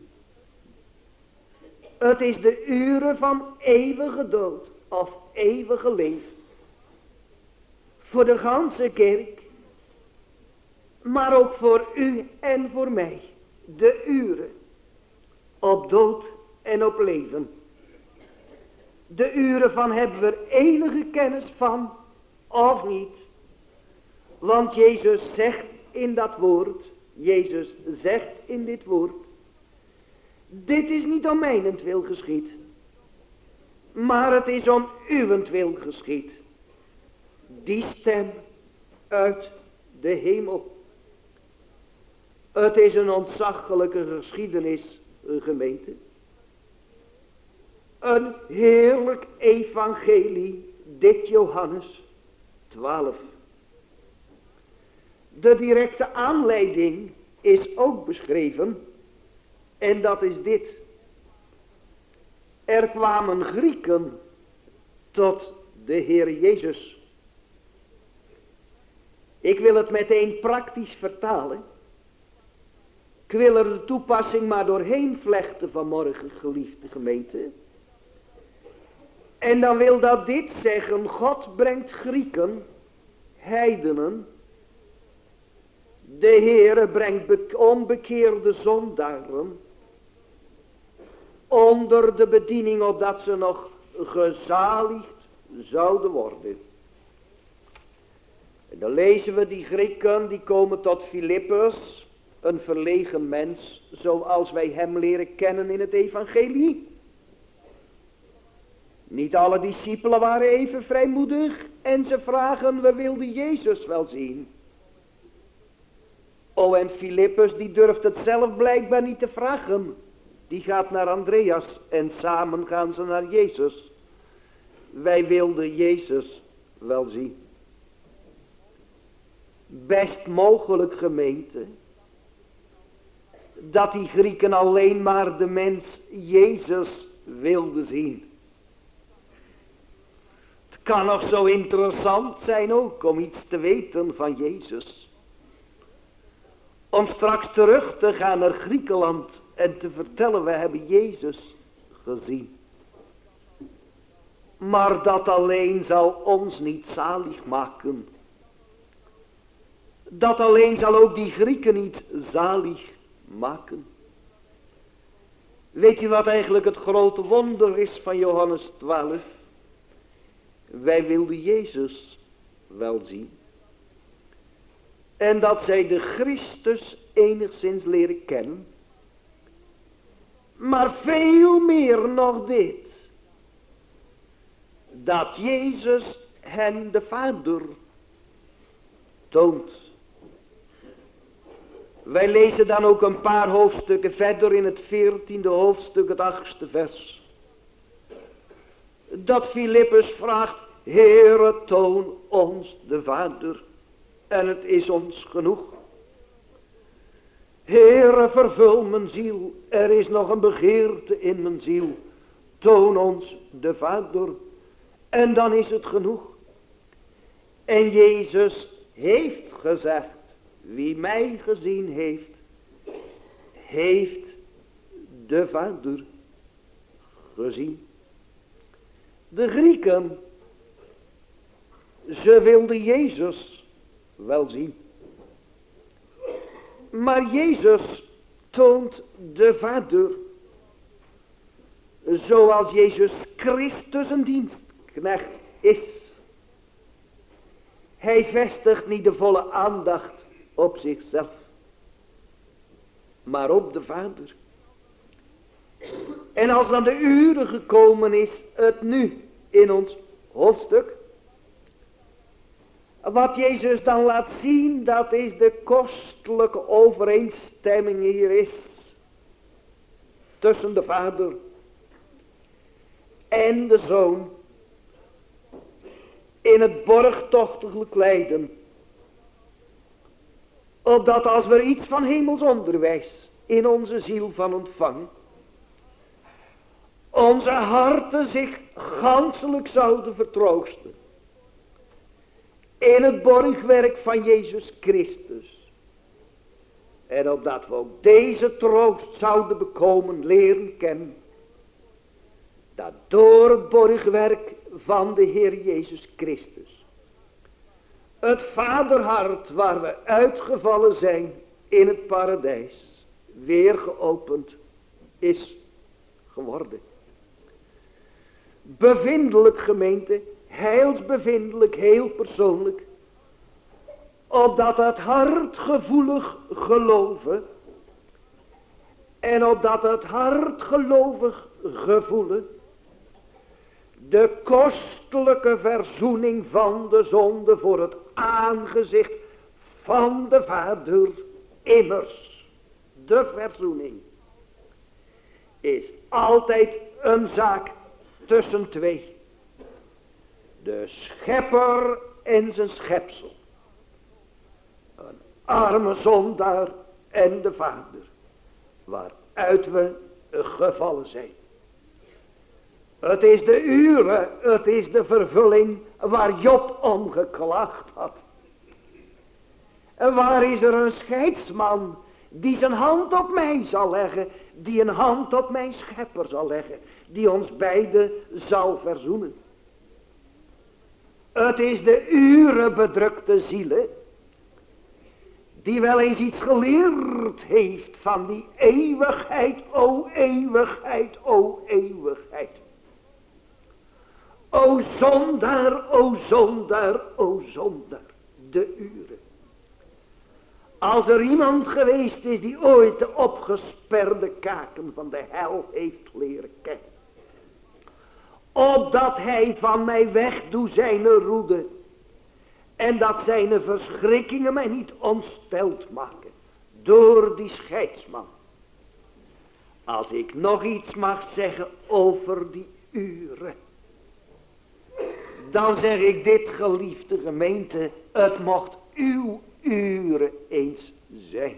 Het is de uren van eeuwige dood of eeuwige leven. Voor de ganse kerk. Maar ook voor u en voor mij. De uren. Op dood en op leven. De uren van hebben we er enige kennis van of niet. Want Jezus zegt in dat woord. Jezus zegt in dit woord. Dit is niet om mijnentwil geschied. Maar het is om uwentwil geschied. Die stem uit de hemel. Het is een ontzaglijke geschiedenis, gemeente. Een heerlijk evangelie, dit Johannes twaalf. De directe aanleiding is ook beschreven. En dat is dit. Er kwamen Grieken tot de Heer Jezus. Ik wil het meteen praktisch vertalen. Ik wil er de toepassing maar doorheen vlechten vanmorgen, geliefde gemeente. En dan wil dat dit zeggen, God brengt Grieken, heidenen. De Heere brengt onbekeerde zondaren onder de bediening opdat ze nog gezaligd zouden worden. En dan lezen we die Grieken, die komen tot Filippus, een verlegen mens, zoals wij hem leren kennen in het evangelie. Niet alle discipelen waren even vrijmoedig en ze vragen, we wilden Jezus wel zien. O, en Filippus die durft het zelf blijkbaar niet te vragen. Die gaat naar Andreas en samen gaan ze naar Jezus. Wij wilden Jezus wel zien. Best mogelijk, gemeente, dat die Grieken alleen maar de mens Jezus wilden zien. Het kan nog zo interessant zijn ook om iets te weten van Jezus. Om straks terug te gaan naar Griekenland en te vertellen, we hebben Jezus gezien. Maar dat alleen zal ons niet zalig maken. Dat alleen zal ook die Grieken niet zalig maken. Weet u wat eigenlijk het grote wonder is van Johannes twaalf? Wij wilden Jezus wel zien. En dat zij de Christus enigszins leren kennen. Maar veel meer nog dit. Dat Jezus hen de Vader toont. Wij lezen dan ook een paar hoofdstukken verder in het veertiende hoofdstuk, het achtste vers. Dat Filippus vraagt, Heere, toon ons de Vader. En het is ons genoeg. Heere, vervul mijn ziel. Er is nog een begeerte in mijn ziel. Toon ons de Vader. En dan is het genoeg. En Jezus heeft gezegd, wie mij gezien heeft, heeft de Vader gezien. De Grieken, ze wilden Jezus wel zien. Maar Jezus toont de Vader. Zoals Jezus Christus een dienstknecht is. Hij vestigt niet de volle aandacht op zichzelf. Maar op de Vader. En als dan de uren gekomen is, het nu in ons hoofdstuk. Wat Jezus dan laat zien, dat is de kostelijke overeenstemming hier is. Tussen de Vader en de Zoon. In het borgtochtiglijk lijden. Opdat als we iets van hemels onderwijs in onze ziel van ontvangen. Onze harten zich ganselijk zouden vertroosten. In het borgwerk van Jezus Christus. En opdat we ook deze troost zouden bekomen, leren kennen. Dat door het borgwerk van de Heer Jezus Christus. Het vaderhart waar we uitgevallen zijn in het paradijs. Weer geopend is geworden. Bevindelijk, gemeente. Heilsbevindelijk, heel persoonlijk. Opdat het hart gevoelig geloven. En opdat het hart gelovig gevoelen. De kostelijke verzoening van de zonde voor het aangezicht van de Vader. Immers, de verzoening is altijd een zaak tussen twee. De schepper en zijn schepsel. Een arme zondaar en de Vader. Waaruit we gevallen zijn. Het is de uren, het is de vervulling waar Job om geklaagd had. En waar is er een scheidsman die zijn hand op mij zal leggen, die een hand op mijn schepper zal leggen, die ons beiden zal verzoenen. Het is de uren bedrukte zielen, die wel eens iets geleerd heeft van die eeuwigheid, o eeuwigheid, o eeuwigheid. O zondaar, o zondaar, o zondaar, de uren. Als er iemand geweest is die ooit de opgesperde kaken van de hel heeft leren kennen, opdat hij van mij wegdoe zijn roede, en dat zijn verschrikkingen mij niet ontsteld maken, door die scheidsman. Als ik nog iets mag zeggen over die uren, dan zeg ik dit, geliefde gemeente, het mocht uw uren eens zijn.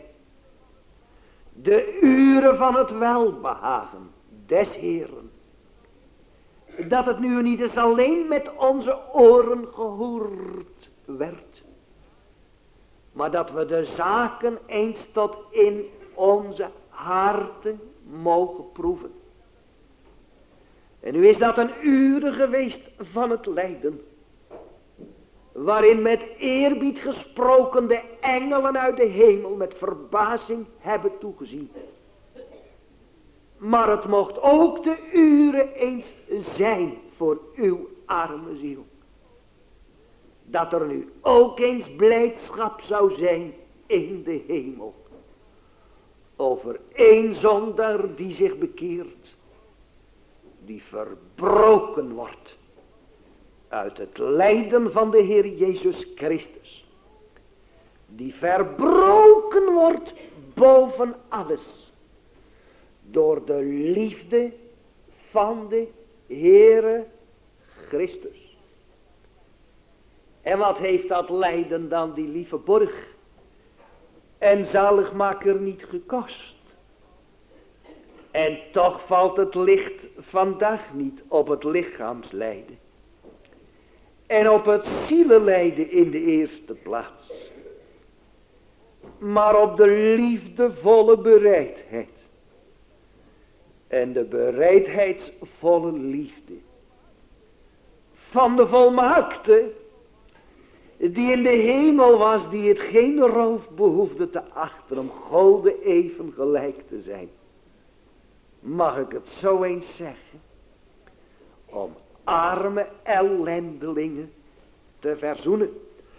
De uren van het welbehagen des Heeren. Dat het nu niet eens alleen met onze oren gehoord werd, maar dat we de zaken eens tot in onze harten mogen proeven. En nu is dat een uren geweest van het lijden, waarin met eerbied gesproken de engelen uit de hemel met verbazing hebben toegezien. Maar het mocht ook de uren eens zijn voor uw arme ziel, dat er nu ook eens blijdschap zou zijn in de hemel over één zondaar die zich bekeert, die verbroken wordt uit het lijden van de Heer Jezus Christus, die verbroken wordt boven alles door de liefde van de Heere Christus. En wat heeft dat lijden dan die lieve borg en zaligmaker niet gekost? En toch valt het licht vandaag niet op het lichaamslijden en op het zielenlijden in de eerste plaats, maar op de liefdevolle bereidheid en de bereidheidsvolle liefde van de volmaakte, die in de hemel was, die het geen roof behoefde te achten om Gode even gelijk te zijn. Mag ik het zo eens zeggen? Om arme ellendelingen te verzoenen.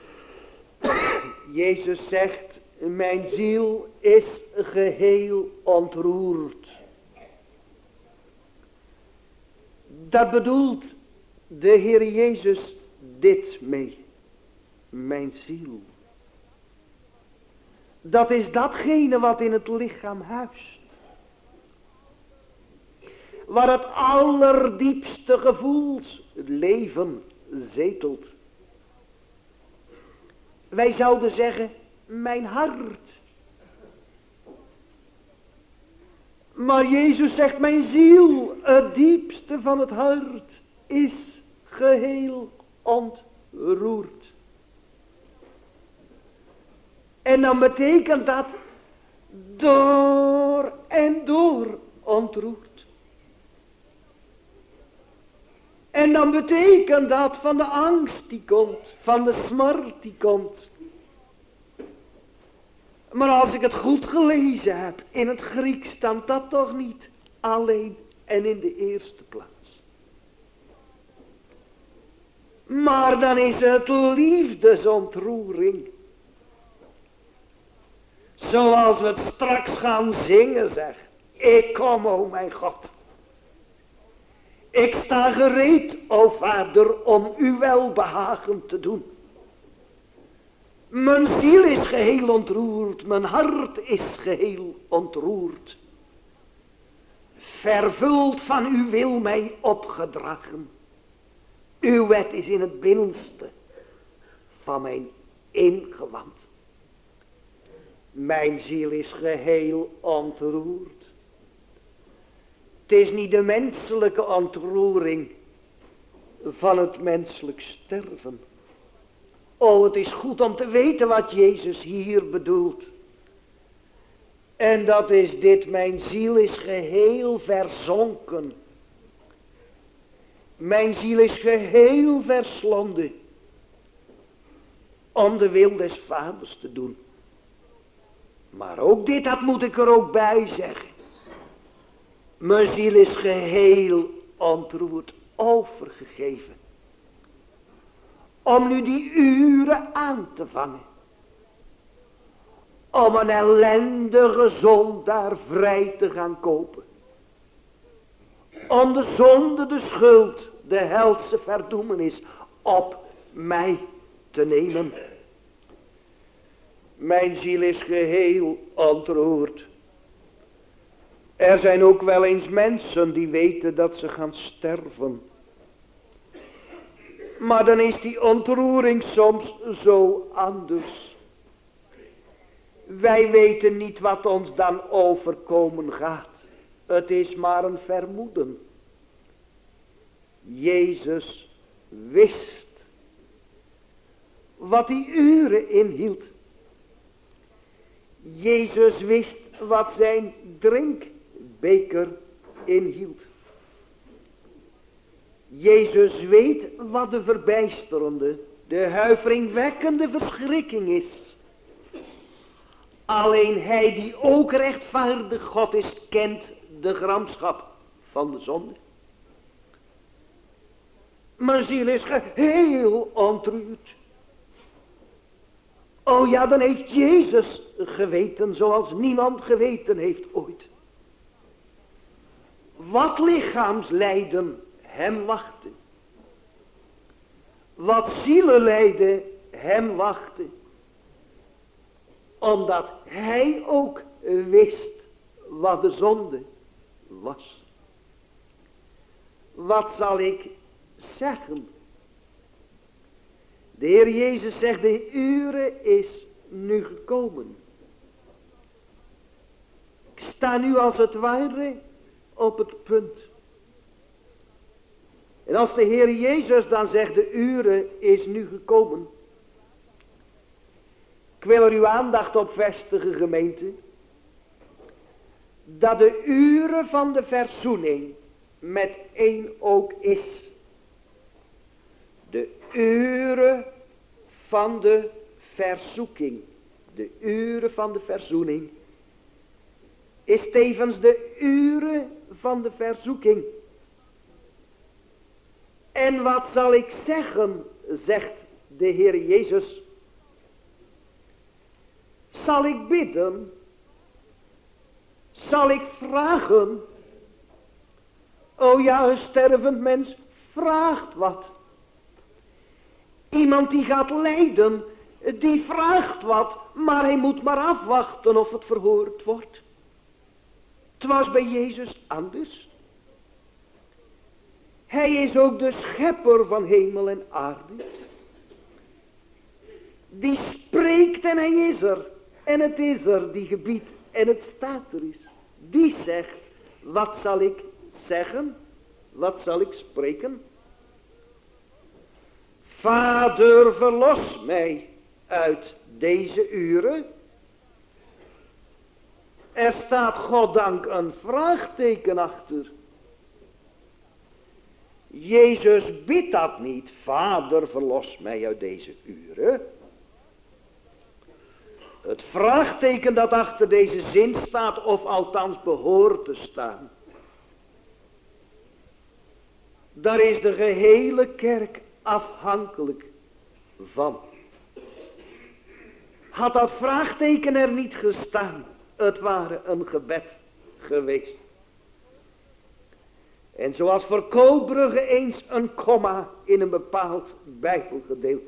Jezus zegt, mijn ziel is geheel ontroerd. Dat bedoelt de Heer Jezus dit mee. Mijn ziel. Dat is datgene wat in het lichaam huist, waar het allerdiepste gevoelsleven zetelt. Wij zouden zeggen, mijn hart. Maar Jezus zegt, mijn ziel, het diepste van het hart, is geheel ontroerd. En dan betekent dat door en door ontroerd. En dan betekent dat van de angst die komt, van de smart die komt. Maar als ik het goed gelezen heb, in het Grieks staat dat toch niet alleen en in de eerste plaats. Maar dan is het liefdesontroering. Zoals we het straks gaan zingen, zeg. Ik kom, o mijn God. Ik sta gereed, o Vader, om uw welbehagen te doen. Mijn ziel is geheel ontroerd, mijn hart is geheel ontroerd. Vervuld van uw wil mij opgedragen. Uw wet is in het binnenste van mijn ingewand. Mijn ziel is geheel ontroerd. Het is niet de menselijke ontroering van het menselijk sterven. Oh, het is goed om te weten wat Jezus hier bedoelt. En dat is dit, mijn ziel is geheel verzonken. Mijn ziel is geheel verslonden om de wil des vaders te doen. Maar ook dit, dat moet ik er ook bij zeggen. Mijn ziel is geheel ontroerd, overgegeven. Om nu die uren aan te vangen. Om een ellendige zondaar vrij te gaan kopen. Om de zonde, de schuld, de helse verdoemenis op mij te nemen. Mijn ziel is geheel ontroerd. Er zijn ook wel eens mensen die weten dat ze gaan sterven. Maar dan is die ontroering soms zo anders. Wij weten niet wat ons dan overkomen gaat. Het is maar een vermoeden. Jezus wist wat die uren inhield. Jezus wist wat zijn drinkbeker inhield. Jezus weet wat de verbijsterende, de huiveringwekkende verschrikking is. Alleen hij die ook rechtvaardig God is, kent de gramschap van de zonde. Mijn ziel is geheel ontroerd. Oh ja, dan heeft Jezus geweten zoals niemand geweten heeft ooit. Wat lichaamslijden hem wachtte. Wat zielenlijden hem wachtte. Omdat hij ook wist wat de zonde was. Wat zal ik zeggen? De Heer Jezus zegt, de uren is nu gekomen. Ik sta nu als het ware op het punt. En als de Heer Jezus dan zegt, de uren is nu gekomen. Ik wil er uw aandacht op vestigen, gemeente. Dat de uren van de verzoening met één ook is. De uren van de verzoeking. De uren van de verzoening. Is tevens de uren van de verzoeking. En wat zal ik zeggen, zegt de Heer Jezus. Zal ik bidden? Zal ik vragen? O ja, een stervend mens vraagt wat. Iemand die gaat lijden, die vraagt wat, maar hij moet maar afwachten of het verhoord wordt. Het was bij Jezus anders. Hij is ook de schepper van hemel en aarde. Die spreekt en hij is er. En het is er die gebiedt en het staat er is. Die zegt, wat zal ik zeggen? Wat zal ik spreken? Vader, verlos mij uit deze uren. Er staat goddank een vraagteken achter. Jezus bidt dat niet. Vader, verlos mij uit deze uren. Het vraagteken dat achter deze zin staat, of althans behoort te staan. Daar is de gehele kerk afhankelijk van. Had dat vraagteken er niet gestaan, het ware een gebed geweest. En zoals voor Koolbrugge eens een komma in een bepaald Bijbelgedeelte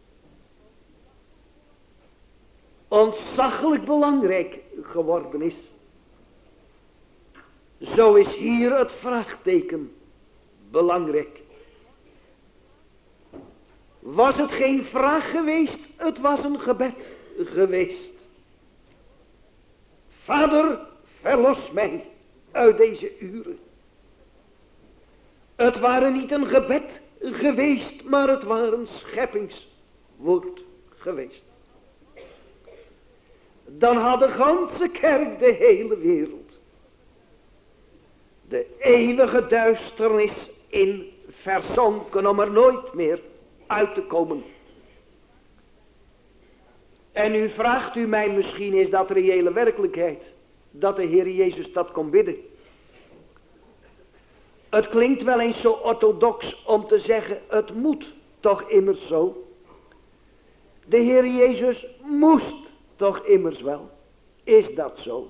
ontzaglijk belangrijk geworden is. Zo is hier het vraagteken belangrijk. Was het geen vraag geweest, het was een gebed geweest. Vader, verlos mij uit deze uren. Het waren niet een gebed geweest, maar het waren een scheppingswoord geweest. dan had de ganse kerk, de hele wereld, de eeuwige duisternis in verzonken om er nooit meer uit te komen. En nu vraagt u mij misschien, is dat reële werkelijkheid, dat de Heer Jezus dat kon bidden? Het klinkt wel eens zo orthodox om te zeggen, het moet toch immers zo. De Heer Jezus moest toch immers wel. Is dat zo?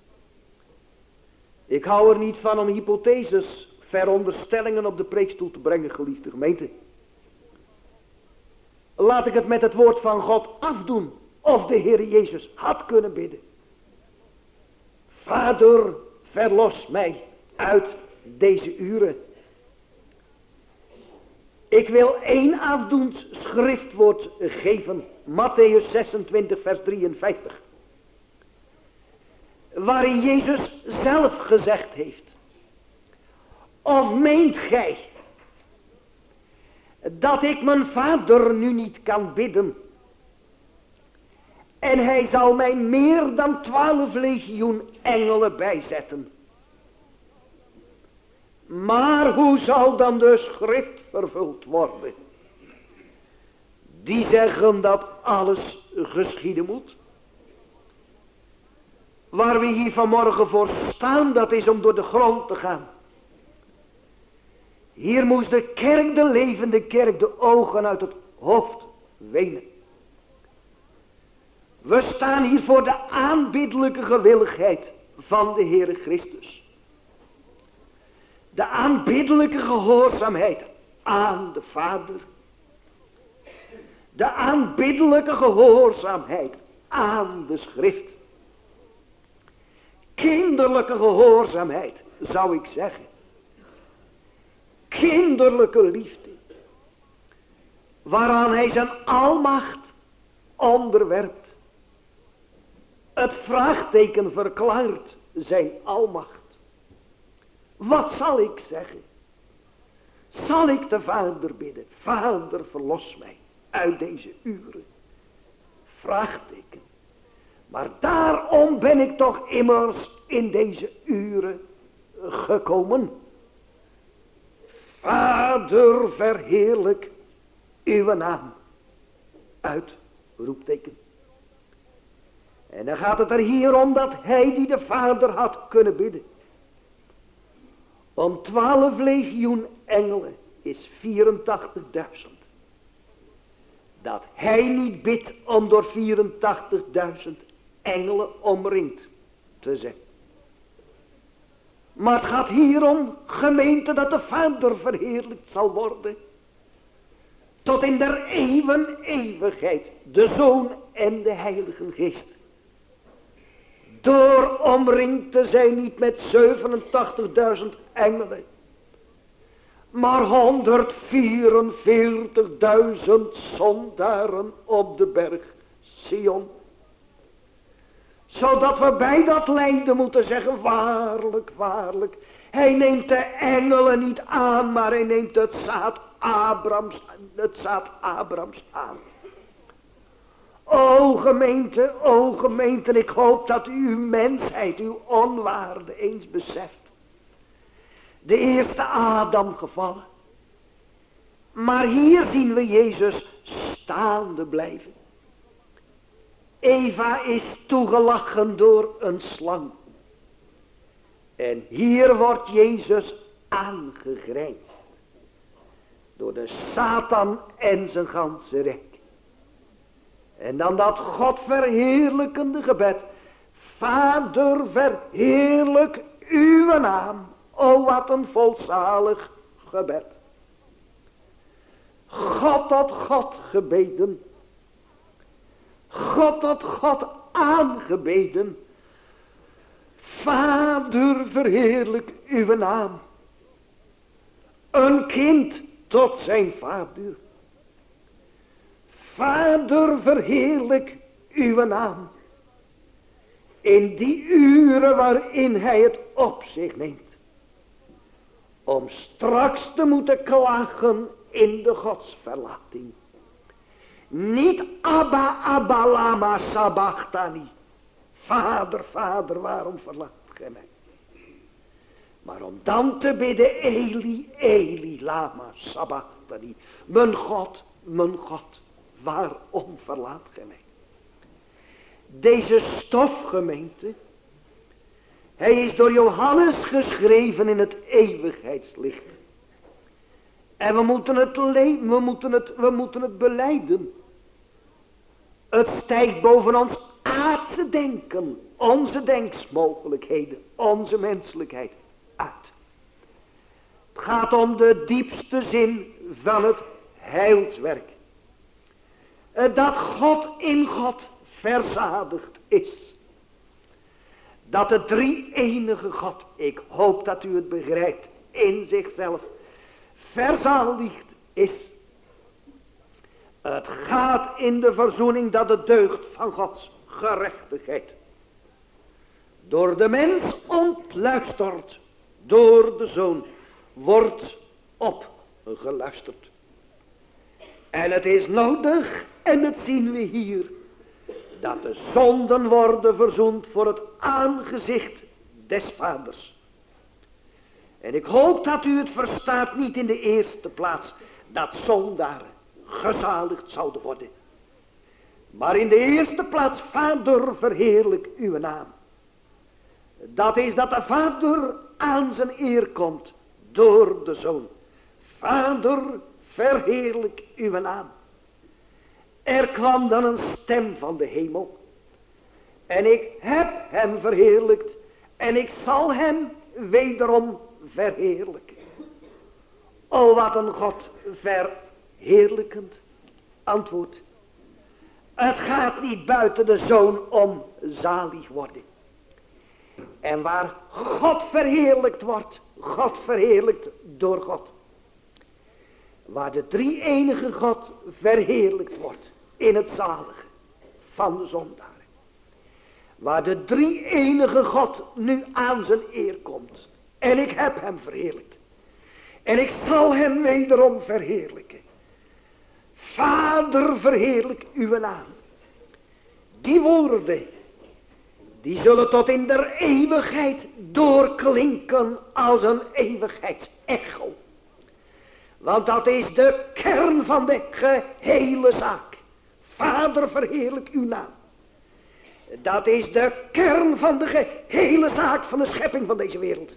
Ik hou er niet van om hypotheses, veronderstellingen op de preekstoel te brengen, geliefde gemeente. Laat ik het met het woord van God afdoen, of de Heer Jezus had kunnen bidden. Vader, verlos mij uit deze uren. Ik wil één afdoend schriftwoord geven. Mattheüs zesentwintig vers drieënvijftig. Waarin Jezus zelf gezegd heeft. Of meent gij dat ik mijn Vader nu niet kan bidden? En hij zal mij meer dan twaalf legioen engelen bijzetten. Maar hoe zal dan de schrift vervuld worden? Die zeggen dat alles geschieden moet. Waar we hier vanmorgen voor staan, dat is om door de grond te gaan. Hier moest de kerk, de levende kerk, de ogen uit het hoofd wenen. We staan hier voor de aanbiddelijke gewilligheid van de Heere Christus. De aanbiddelijke gehoorzaamheid aan de Vader. De aanbiddelijke gehoorzaamheid aan de Schrift. Kinderlijke gehoorzaamheid, zou ik zeggen. Kinderlijke liefde. Waaraan hij zijn almacht onderwerpt. Het vraagteken verklaart zijn almacht. Wat zal ik zeggen? Zal ik de Vader bidden? Vader, verlos mij uit deze uren. Vraagteken. Maar daarom ben ik toch immers in deze uren gekomen. Vader, verheerlijk uw naam. Uit, roepteken. En dan gaat het er hier om dat hij die de Vader had kunnen bidden. Om twaalf legioen engelen is vierentachtigduizend. Dat hij niet bidt om door vierentachtigduizend engelen omringd te zijn. Maar het gaat hier om, gemeente, dat de Vader verheerlijkt zal worden. Tot in der eeuwen eeuwigheid, de Zoon en de Heilige Geest. Door omringd te zijn niet met zevenentachtigduizend engelen. Maar honderdvierenveertigduizend zondaren op de berg Sion. Zodat we bij dat lijden moeten zeggen, waarlijk, waarlijk. Hij neemt de engelen niet aan, maar hij neemt het zaad Abrams, het zaad Abrams aan. O gemeente, o gemeente, ik hoop dat uw mensheid, uw onwaarde eens beseft. De eerste Adam gevallen. Maar hier zien we Jezus staande blijven. Eva is toegelachen door een slang. En hier wordt Jezus aangegrijnsd. Door de Satan en zijn ganse rek. En dan dat God verheerlijkende gebed. Vader, verheerlijk uw naam. O, wat een volzalig gebed. God tot God gebeden. God tot God aangebeden. Vader, verheerlijk uw naam. Een kind tot zijn vader. Vader, verheerlijk uw naam. In die uren waarin hij het op zich neemt. Om straks te moeten klagen in de godsverlating. Niet Abba, Abba, Lama, Sabachthani. Vader, Vader, waarom verlaat gij mij? Maar om dan te bidden, Eli, Eli, lama sabachthani. Mijn God, mijn God, waarom verlaat gij mij? Deze stofgemeente, hij is door Johannes geschreven in het eeuwigheidslicht. En we moeten het leven, we moeten het, we moeten het belijden. Het stijgt boven ons aardse denken, onze denksmogelijkheden, onze menselijkheid uit. Het gaat om de diepste zin van het heilswerk. Dat God in God verzadigd is. Dat de drie enige God, ik hoop dat u het begrijpt, in zichzelf verzadigd is. Het gaat in de verzoening dat de deugd van Gods gerechtigheid door de mens ontluisterd, door de Zoon wordt opgeluisterd. En het is nodig, en dat zien we hier, dat de zonden worden verzoend voor het aangezicht des Vaders. En ik hoop dat u het verstaat, niet in de eerste plaats dat zondaren gezaligd zouden worden. Maar in de eerste plaats, Vader, verheerlijk uw naam. Dat is dat de Vader aan zijn eer komt door de Zoon. Vader, verheerlijk uw naam. Er kwam dan een stem van de hemel. En ik heb hem verheerlijkt. En ik zal hem wederom verheerlijken. O, wat een God verheerlijkend antwoord. Het gaat niet buiten de Zoon om zalig worden. En waar God verheerlijkt wordt, God verheerlijkt door God. Waar de drie enige God verheerlijkt wordt in het zalige van de zondaren. Waar de drie enige God nu aan zijn eer komt. En ik heb hem verheerlijkt. En ik zal hem wederom verheerlijken. Vader, verheerlijk uw naam. Die woorden, die zullen tot in der eeuwigheid doorklinken als een eeuwigheidsecho. Want dat is de kern van de gehele zaak. Vader, verheerlijk uw naam. Dat is de kern van de gehele zaak van de schepping van deze wereld.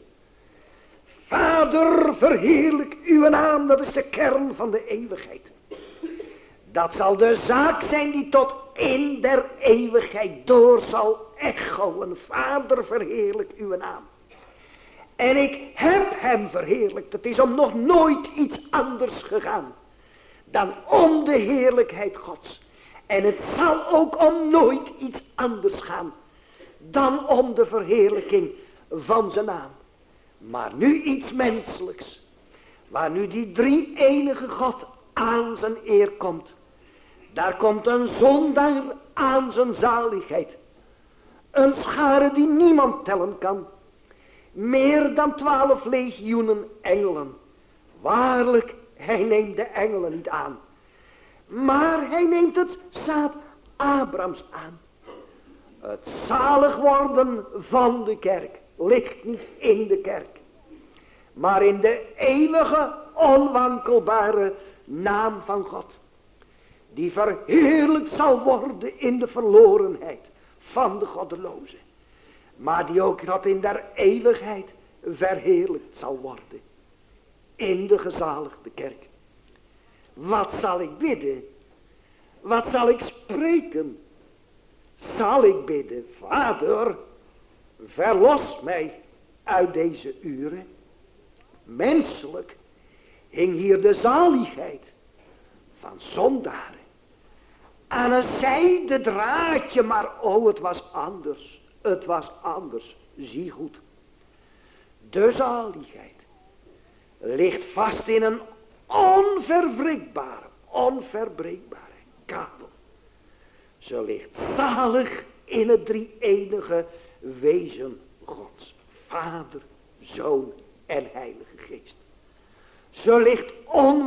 Vader, verheerlijk uw naam, dat is de kern van de eeuwigheid. Dat zal de zaak zijn die tot in der eeuwigheid door zal echoen. Vader, verheerlijk uw naam. En ik heb hem verheerlijkt. Het is om nog nooit iets anders gegaan dan om de heerlijkheid Gods. En het zal ook om nooit iets anders gaan dan om de verheerlijking van zijn naam. Maar nu iets menselijks. Waar nu die drie enige God aan zijn eer komt. Daar komt een zondaar aan zijn zaligheid. Een schare die niemand tellen kan. Meer dan twaalf legioenen engelen. Waarlijk, hij neemt de engelen niet aan. Maar hij neemt het zaad Abrahams aan. Het zalig worden van de kerk ligt niet in de kerk. Maar in de eeuwige, onwankelbare naam van God. Die verheerlijkt zal worden in de verlorenheid van de goddeloze. Maar die ook dat in der eeuwigheid verheerlijkt zal worden. In de gezaligde kerk. Wat zal ik bidden? Wat zal ik spreken? Zal ik bidden, Vader, verlos mij uit deze uren. Menselijk hing hier de zaligheid van zondaren. Aan een zijde draadje, maar oh, het was anders. Het was anders, zie goed. De zaligheid ligt vast in een onverwrikbare, onverbreekbare kabel. Ze ligt zalig in het drie enige wezen Gods. Vader, Zoon en Heilige Geest. Ze ligt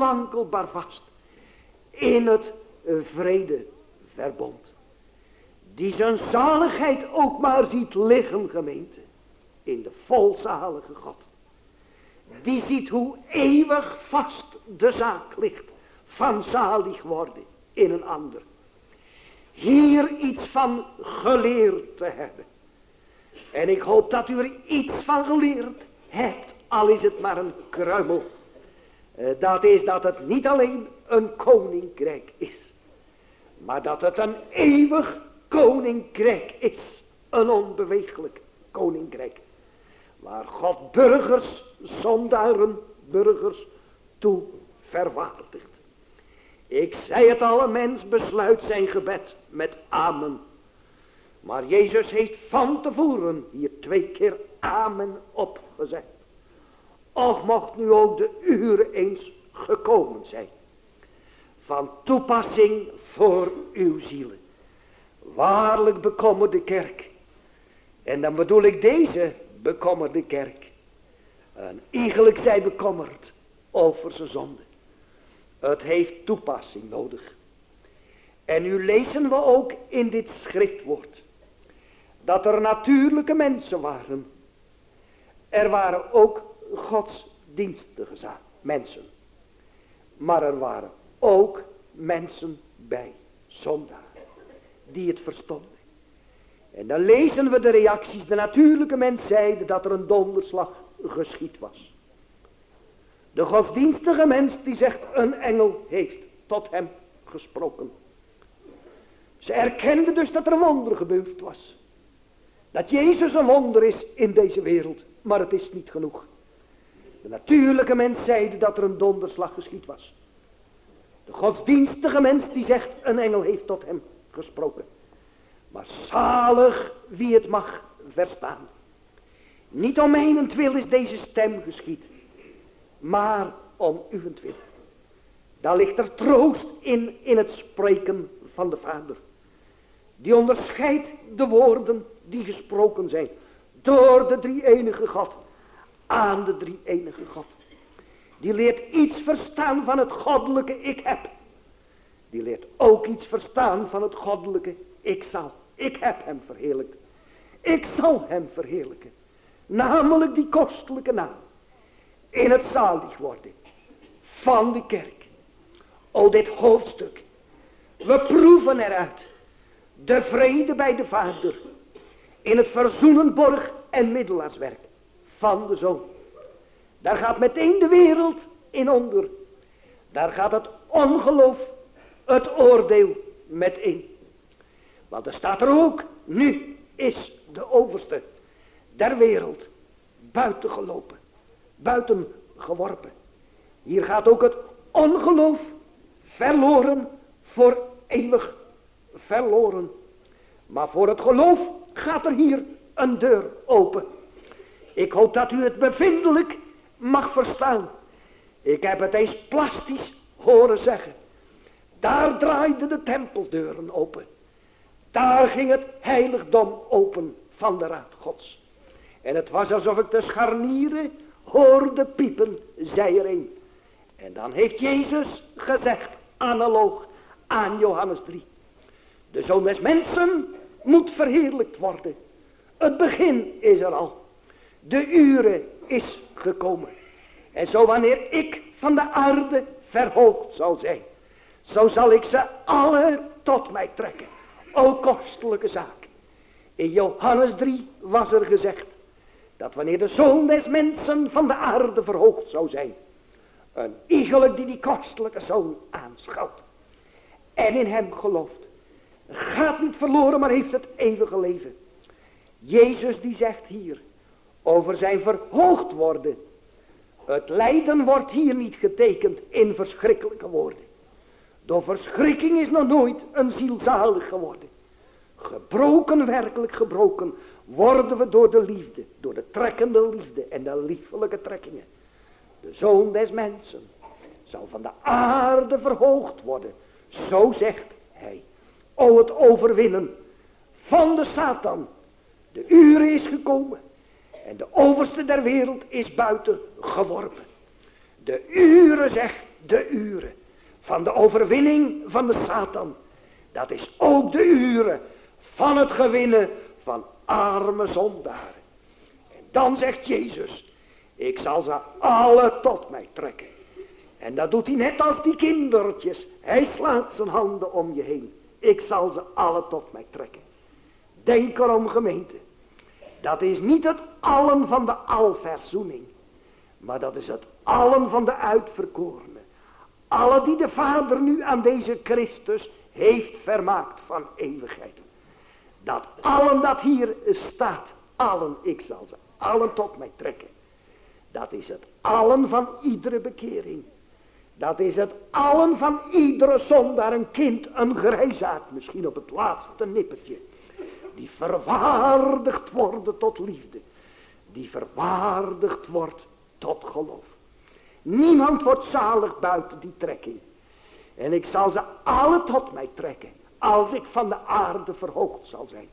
onwankelbaar vast in het vredeverbond. die zijn zaligheid ook maar ziet liggen, gemeente, in de volzalige God. Die ziet hoe eeuwig vast de zaak ligt van zalig worden in een ander. Hier iets van geleerd te hebben. En ik hoop dat u er iets van geleerd hebt, al is het maar een kruimel. Uh, dat is dat het niet alleen een koninkrijk is, maar dat het een eeuwig koninkrijk is. Een onbeweeglijk koninkrijk. Waar God burgers, zondaren, burgers toe verwaardigt. Ik zei het al, een mens besluit zijn gebed met amen. Maar Jezus heeft van tevoren hier twee keer amen opgezet. Och mocht nu ook de uren eens gekomen zijn. Van toepassing voor uw zielen. Waarlijk bekommerde kerk. En dan bedoel ik deze bekommerde kerk. En eigenlijk zij bekommerd over zijn zonde. Het heeft toepassing nodig. En nu lezen we ook in dit schriftwoord. Dat er natuurlijke mensen waren. Er waren ook godsdienstige mensen. Maar er waren ook mensen bij, zondaren, die het verstonden. En dan lezen we de reacties. De natuurlijke mens zeide dat er een donderslag geschied was. De godsdienstige mens die zegt een engel heeft tot hem gesproken. Ze erkenden dus dat er een wonder gebeurd was. Dat Jezus een wonder is in deze wereld. Maar het is niet genoeg. De natuurlijke mens zeide dat er een donderslag geschied was. De godsdienstige mens die zegt een engel heeft tot hem gesproken. Maar zalig wie het mag verstaan. Niet om mijnentwil is deze stem geschied. Maar om uwentwil. Daar ligt er troost in, in het spreken van de Vader. Die onderscheidt de woorden die gesproken zijn. Door de drie-enige God. Aan de drie-enige God. Die leert iets verstaan van het goddelijke ik heb. Die leert ook iets verstaan van het goddelijke ik zal. Ik heb hem verheerlijkt. Ik zal hem verheerlijken. Namelijk die kostelijke naam. In het zalig worden. Van de kerk. O dit hoofdstuk. We proeven eruit. De vrede bij de Vader. In het verzoenend borg en middelaarswerk. Van de Zoon. Daar gaat meteen de wereld in onder. Daar gaat het ongeloof, het oordeel met in. Want er staat er ook, nu is de overste der wereld buiten gelopen, buiten geworpen. Hier gaat ook het ongeloof verloren, voor eeuwig verloren. Maar voor het geloof gaat er hier een deur open. Ik hoop dat u het bevindelijk mag verstaan. Ik heb het eens plastisch horen zeggen. Daar draaiden de tempeldeuren open. Daar ging het heiligdom open van de raad Gods. En het was alsof ik de scharnieren hoorde piepen, zei er een. En dan heeft Jezus gezegd, analoog aan Johannes drie. De Zoon des Mensen moet verheerlijkt worden. Het begin is er al. De ure is gekomen. En zo wanneer ik van de aarde verhoogd zal zijn, zo zal ik ze alle tot mij trekken. O kostelijke zaak. In Johannes drie was er gezegd, dat wanneer de Zoon des Mensen van de aarde verhoogd zou zijn, een iegelijk die die kostelijke Zoon aanschouwt en in hem gelooft, gaat niet verloren, maar heeft het eeuwige leven. Jezus die zegt hier over zijn verhoogd worden. Het lijden wordt hier niet getekend in verschrikkelijke woorden. Door verschrikking is nog nooit een ziel zalig geworden. Gebroken, werkelijk gebroken, worden we door de liefde, door de trekkende liefde en de liefelijke trekkingen. De Zoon des Mensen zal van de aarde verhoogd worden. Zo zegt hij. O het overwinnen van de Satan. De uren is gekomen. En de overste der wereld is buiten geworpen. De uren, zegt de uren. Van de overwinning van de Satan. Dat is ook de uren van het gewinnen van arme zondaren. En dan zegt Jezus, ik zal ze alle tot mij trekken. En dat doet hij net als die kindertjes. Hij slaat zijn handen om je heen. Ik zal ze alle tot mij trekken. Denk erom, gemeente. Dat is niet het allen van de alverzoening. Maar dat is het allen van de uitverkorenen. Alle die de Vader nu aan deze Christus heeft vermaakt van eeuwigheid. Dat allen dat hier staat. Allen, ik zal ze allen tot mij trekken. Dat is het allen van iedere bekering. Dat is het allen van iedere zondaar, een kind, een grijsaard, misschien op het laatste nippertje. Die verwaardigd worden tot liefde. Die verwaardigd wordt tot geloof. Niemand wordt zalig buiten die trekking. En ik zal ze alle tot mij trekken, als ik van de aarde verhoogd zal zijn.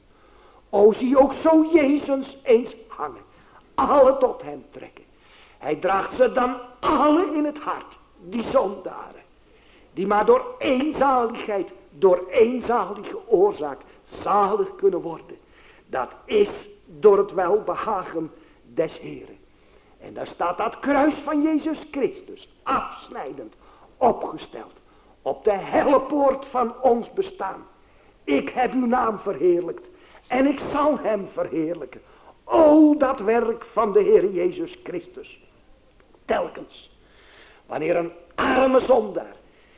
O, zie ook zo Jezus eens hangen. Alle tot hem trekken. Hij draagt ze dan alle in het hart. Die zondaren. Die maar door één zaligheid, door één zalige oorzaak zalig kunnen worden. Dat is door het welbehagen des Heren. En daar staat dat kruis van Jezus Christus, afsnijdend, opgesteld. Op de hellepoort van ons bestaan. Ik heb uw naam verheerlijkt. En ik zal hem verheerlijken. O, dat werk van de Heer Jezus Christus. Telkens. Wanneer een arme zondaar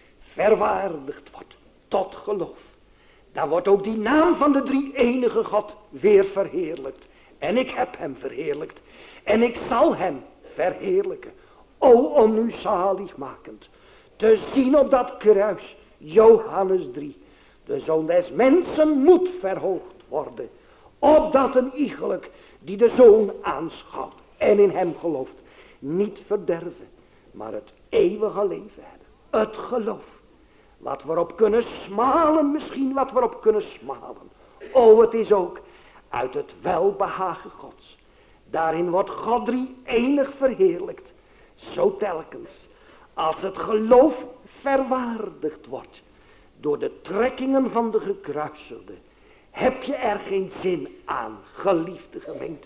verwaardigd wordt tot geloof. Dan wordt ook die naam van de drie enige God weer verheerlijkt. En ik heb hem verheerlijkt. En ik zal hem verheerlijken. O, om nu zaligmakend te zien op dat kruis. Johannes drie. De Zoon des Mensen moet verhoogd worden. Opdat een iegelijk die de Zoon aanschouwt en in hem gelooft. Niet verderven, maar het eeuwige leven hebben. Het geloof. Wat we erop kunnen smalen, misschien wat we erop kunnen smalen. O, het is ook uit het welbehagen Gods. Daarin wordt God drie enig verheerlijkt. Zo telkens, als het geloof verwaardigd wordt door de trekkingen van de gekruiselde, heb je er geen zin aan, geliefde gemeente,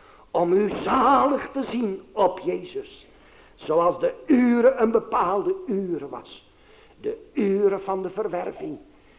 om u zalig te zien op Jezus. Zoals de uren een bepaalde uren was. De uren van de verwerving.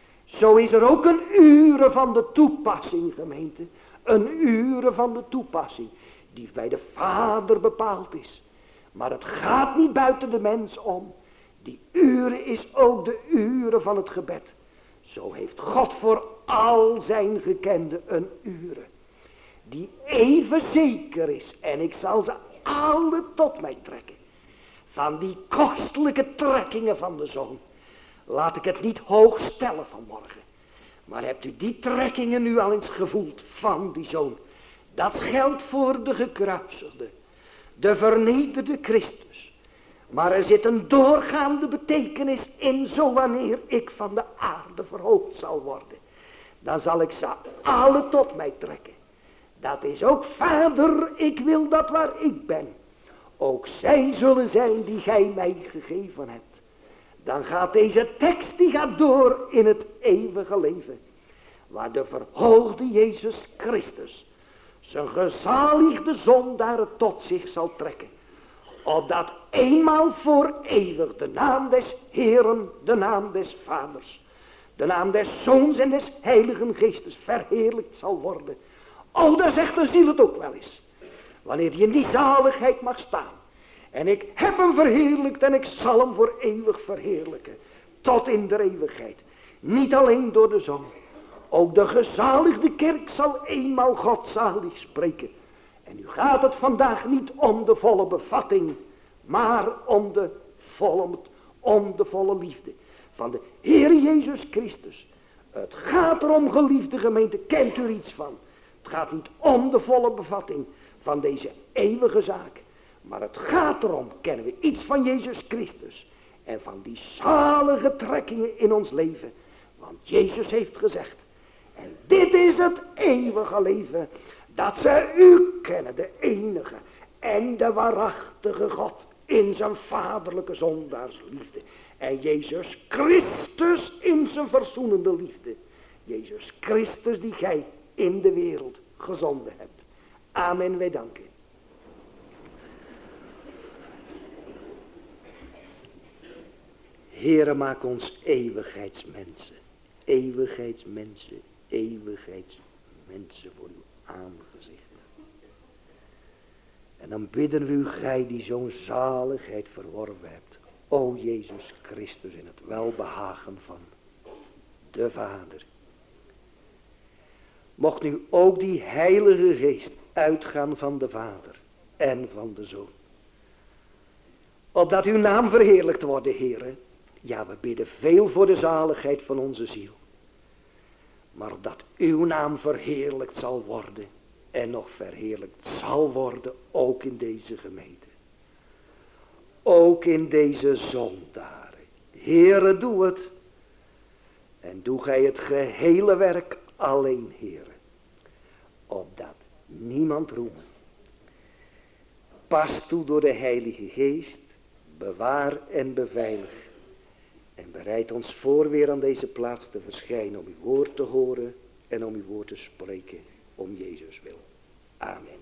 Zo is er ook een uren van de toepassing, gemeente. Een uren van de toepassing. Die bij de Vader bepaald is. Maar het gaat niet buiten de mens om. Die uren is ook de uren van het gebed. Zo heeft God voor al zijn gekenden een uren. Die even zeker is. En ik zal ze alle tot mij trekken. Van die kostelijke trekkingen van de Zoon. Laat ik het niet hoog stellen vanmorgen. Maar hebt u die trekkingen nu al eens gevoeld van die Zoon? Dat geldt voor de gekruisigde. De vernederde Christus. Maar er zit een doorgaande betekenis in, zo wanneer ik van de aarde verhoogd zal worden. Dan zal ik ze alle tot mij trekken. Dat is ook, Vader, ik wil dat waar ik ben. Ook zij zullen zijn die gij mij gegeven hebt. Dan gaat deze tekst, die gaat door in het eeuwige leven. Waar de verhoogde Jezus Christus zijn gezaligde zondaren tot zich zal trekken. Opdat eenmaal voor eeuwig de naam des Heeren, de naam des Vaders, de naam des Zoons en des Heiligen Geestes verheerlijkt zal worden. O, daar zegt de ziel het ook wel eens. Wanneer je in die zaligheid mag staan. En ik heb hem verheerlijkt en ik zal hem voor eeuwig verheerlijken. Tot in de eeuwigheid. Niet alleen door de Zoon. Ook de gezaligde kerk zal eenmaal godzalig spreken. En nu gaat het vandaag niet om de volle bevatting. Maar om de volle, om de volle liefde. Van de Heer Jezus Christus. Het gaat erom, geliefde gemeente, kent u er iets van? Het gaat niet om de volle bevatting van deze eeuwige zaak. Maar het gaat erom, kennen we iets van Jezus Christus. En van die zalige trekkingen in ons leven. Want Jezus heeft gezegd. En dit is het eeuwige leven. Dat ze u kennen, de enige en de waarachtige God. In zijn vaderlijke zondaarsliefde. En Jezus Christus in zijn verzoenende liefde. Jezus Christus die gij in de wereld gezonden hebt. Amen, wij danken. Heere, maak ons eeuwigheidsmensen, eeuwigheidsmensen, eeuwigheidsmensen voor uw aangezicht. En dan bidden we u, gij die zo'n zaligheid verworven hebt, o Jezus Christus, in het welbehagen van de Vader. Mocht nu ook die Heilige Geest uitgaan van de Vader en van de Zoon. Opdat uw naam verheerlijkt wordt, Heere. Ja, we bidden veel voor de zaligheid van onze ziel. Maar opdat uw naam verheerlijkt zal worden. En nog verheerlijkt zal worden, ook in deze gemeente. Ook in deze zondaren. Heere, doe het. En doe gij het gehele werk alleen, Heere. Opdat niemand roemen. Pas toe door de Heilige Geest. Bewaar en beveilig. En bereid ons voor weer aan deze plaats te verschijnen om uw woord te horen en om uw woord te spreken om Jezus wil. Amen.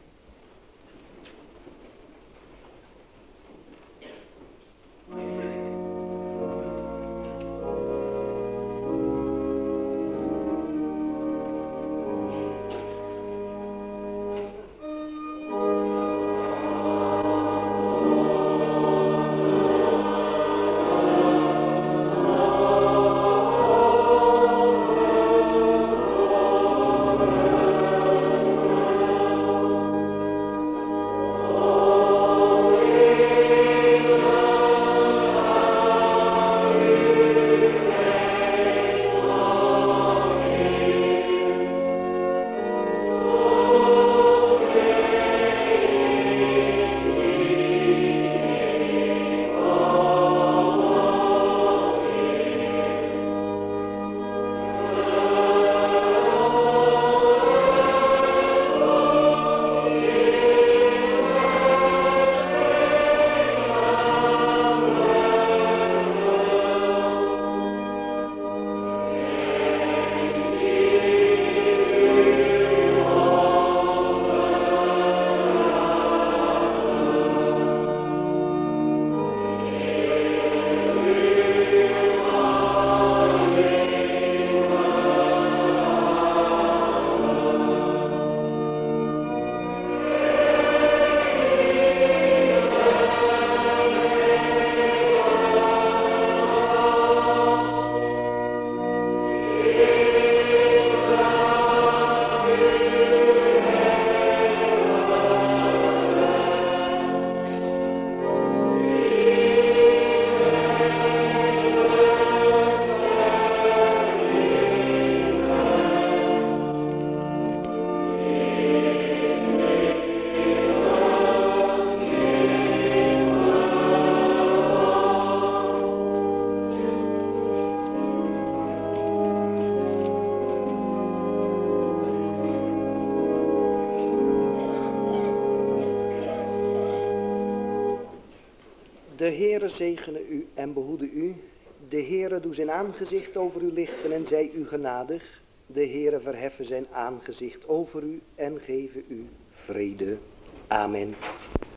De Heere zegene u en behoede u. De Heere doe zijn aangezicht over u lichten en zij u genadig. De Heere verheffen zijn aangezicht over u en geven u vrede. Amen.